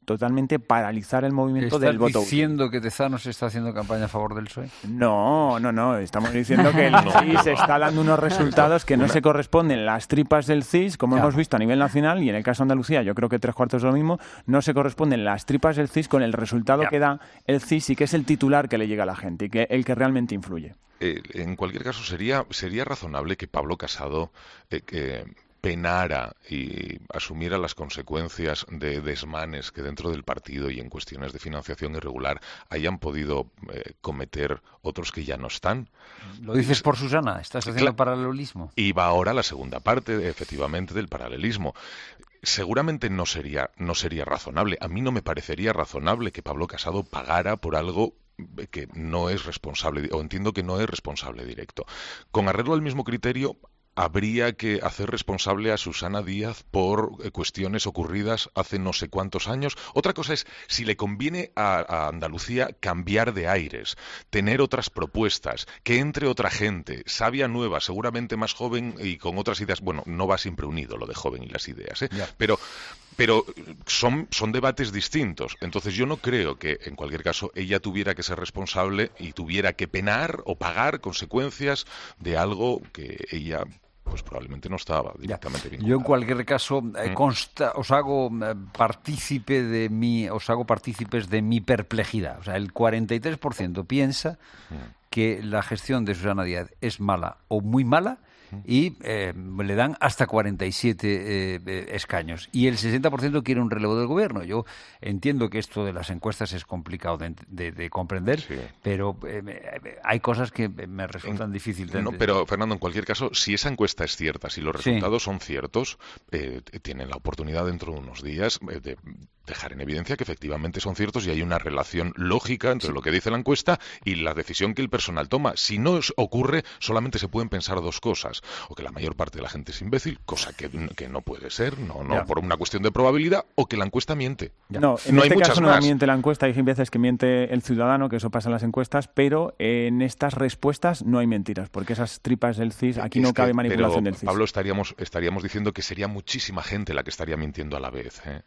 [SPEAKER 22] totalmente paralizar el movimiento
[SPEAKER 1] ¿Estás
[SPEAKER 22] del voto.
[SPEAKER 1] diciendo que Tezanos está haciendo campaña a favor del P S O E?
[SPEAKER 22] No, no, no. Estamos diciendo que el C I S está dando unos resultados que no se corresponden. Las tripas del C I S, como claro. hemos visto a nivel nacional, y en el caso de Andalucía, yo creo que tres cuartos es lo mismo, no se corresponden las tripas del C I S con el resultado ya. que da el C I S y que es el titular que le llega a la gente y que el que realmente influye.
[SPEAKER 23] Eh, en cualquier caso, sería, sería razonable que Pablo Casado eh, que penara y asumiera las consecuencias de desmanes que dentro del partido y en cuestiones de financiación irregular hayan podido eh, cometer otros que ya no están.
[SPEAKER 1] Lo dices por Susana, estás haciendo claro. paralelismo.
[SPEAKER 23] Y va ahora la segunda parte, efectivamente, del paralelismo. Seguramente no sería, no sería razonable. A mí no me parecería razonable que Pablo Casado pagara por algo que no es responsable, o entiendo que no es responsable directo. Con arreglo al mismo criterio, habría que hacer responsable a Susana Díaz por eh, cuestiones ocurridas hace no sé cuántos años. Otra cosa es si le conviene a, a Andalucía cambiar de aires, tener otras propuestas, que entre otra gente, sabia nueva, seguramente más joven y con otras ideas. Bueno, no va siempre unido lo de joven y las ideas, ¿eh? pero... Pero son, son debates distintos. Entonces yo no creo que, en cualquier caso, ella tuviera que ser responsable y tuviera que penar o pagar consecuencias de algo que ella pues probablemente no estaba directamente vinculada.
[SPEAKER 1] Yo en cualquier caso eh, consta, os hago eh, partícipe de mi, os hago partícipes de mi perplejidad. O sea, el cuarenta y tres por ciento piensa mm. que la gestión de Susana Díaz es mala o muy mala. Y eh, le dan hasta cuarenta y siete eh, eh, escaños. Y el sesenta por ciento quiere un relevo del gobierno. Yo entiendo que esto de las encuestas es complicado de, de, de comprender, sí. pero eh, hay cosas que me resultan difíciles de
[SPEAKER 23] no,
[SPEAKER 1] entender.
[SPEAKER 23] Pero, Fernando, en cualquier caso, si esa encuesta es cierta, si los resultados sí. son ciertos, eh, tienen la oportunidad dentro de unos días eh, de dejar en evidencia que efectivamente son ciertos y hay una relación lógica entre sí. lo que dice la encuesta y la decisión que el personal toma. Si no ocurre, solamente se pueden pensar dos cosas. O que la mayor parte de la gente es imbécil, cosa que, que no puede ser, no, no por una cuestión de probabilidad, o que la encuesta miente.
[SPEAKER 22] Ya. No, en
[SPEAKER 23] no
[SPEAKER 22] este
[SPEAKER 23] hay
[SPEAKER 22] caso
[SPEAKER 23] muchas
[SPEAKER 22] no miente la encuesta, hay veces que miente el ciudadano, que eso pasa en las encuestas, pero en estas respuestas no hay mentiras, porque esas tripas del C I S, aquí es no cabe que, manipulación del C I S.
[SPEAKER 23] Pablo, estaríamos, estaríamos diciendo que sería muchísima gente la que estaría mintiendo a la vez, ¿eh?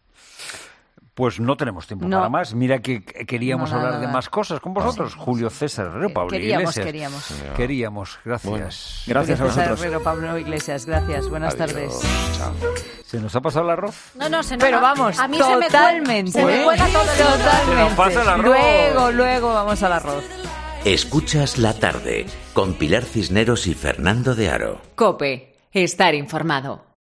[SPEAKER 1] Pues no tenemos tiempo no. para más. Mira que queríamos no, hablar nada. de más cosas con vosotros. Sí. Julio César Herrero, Pablo
[SPEAKER 4] queríamos,
[SPEAKER 1] Iglesias.
[SPEAKER 4] Queríamos,
[SPEAKER 1] queríamos. Queríamos, gracias.
[SPEAKER 22] Bueno, gracias
[SPEAKER 4] Julio
[SPEAKER 22] a vosotros.
[SPEAKER 4] César Herrero, Pablo Iglesias, gracias. Buenas
[SPEAKER 23] Adiós.
[SPEAKER 4] tardes.
[SPEAKER 23] Chao.
[SPEAKER 1] ¿Se nos ha pasado el arroz?
[SPEAKER 18] No, no, se nos
[SPEAKER 4] Pero vamos,
[SPEAKER 18] a mí
[SPEAKER 4] totalmente.
[SPEAKER 18] Se me cuela todo el
[SPEAKER 4] Totalmente.
[SPEAKER 1] Se nos pasa el arroz.
[SPEAKER 4] Luego, luego vamos al arroz.
[SPEAKER 3] Escuchas la tarde con Pilar Cisneros y Fernando de Aro.
[SPEAKER 2] COPE. Estar informado.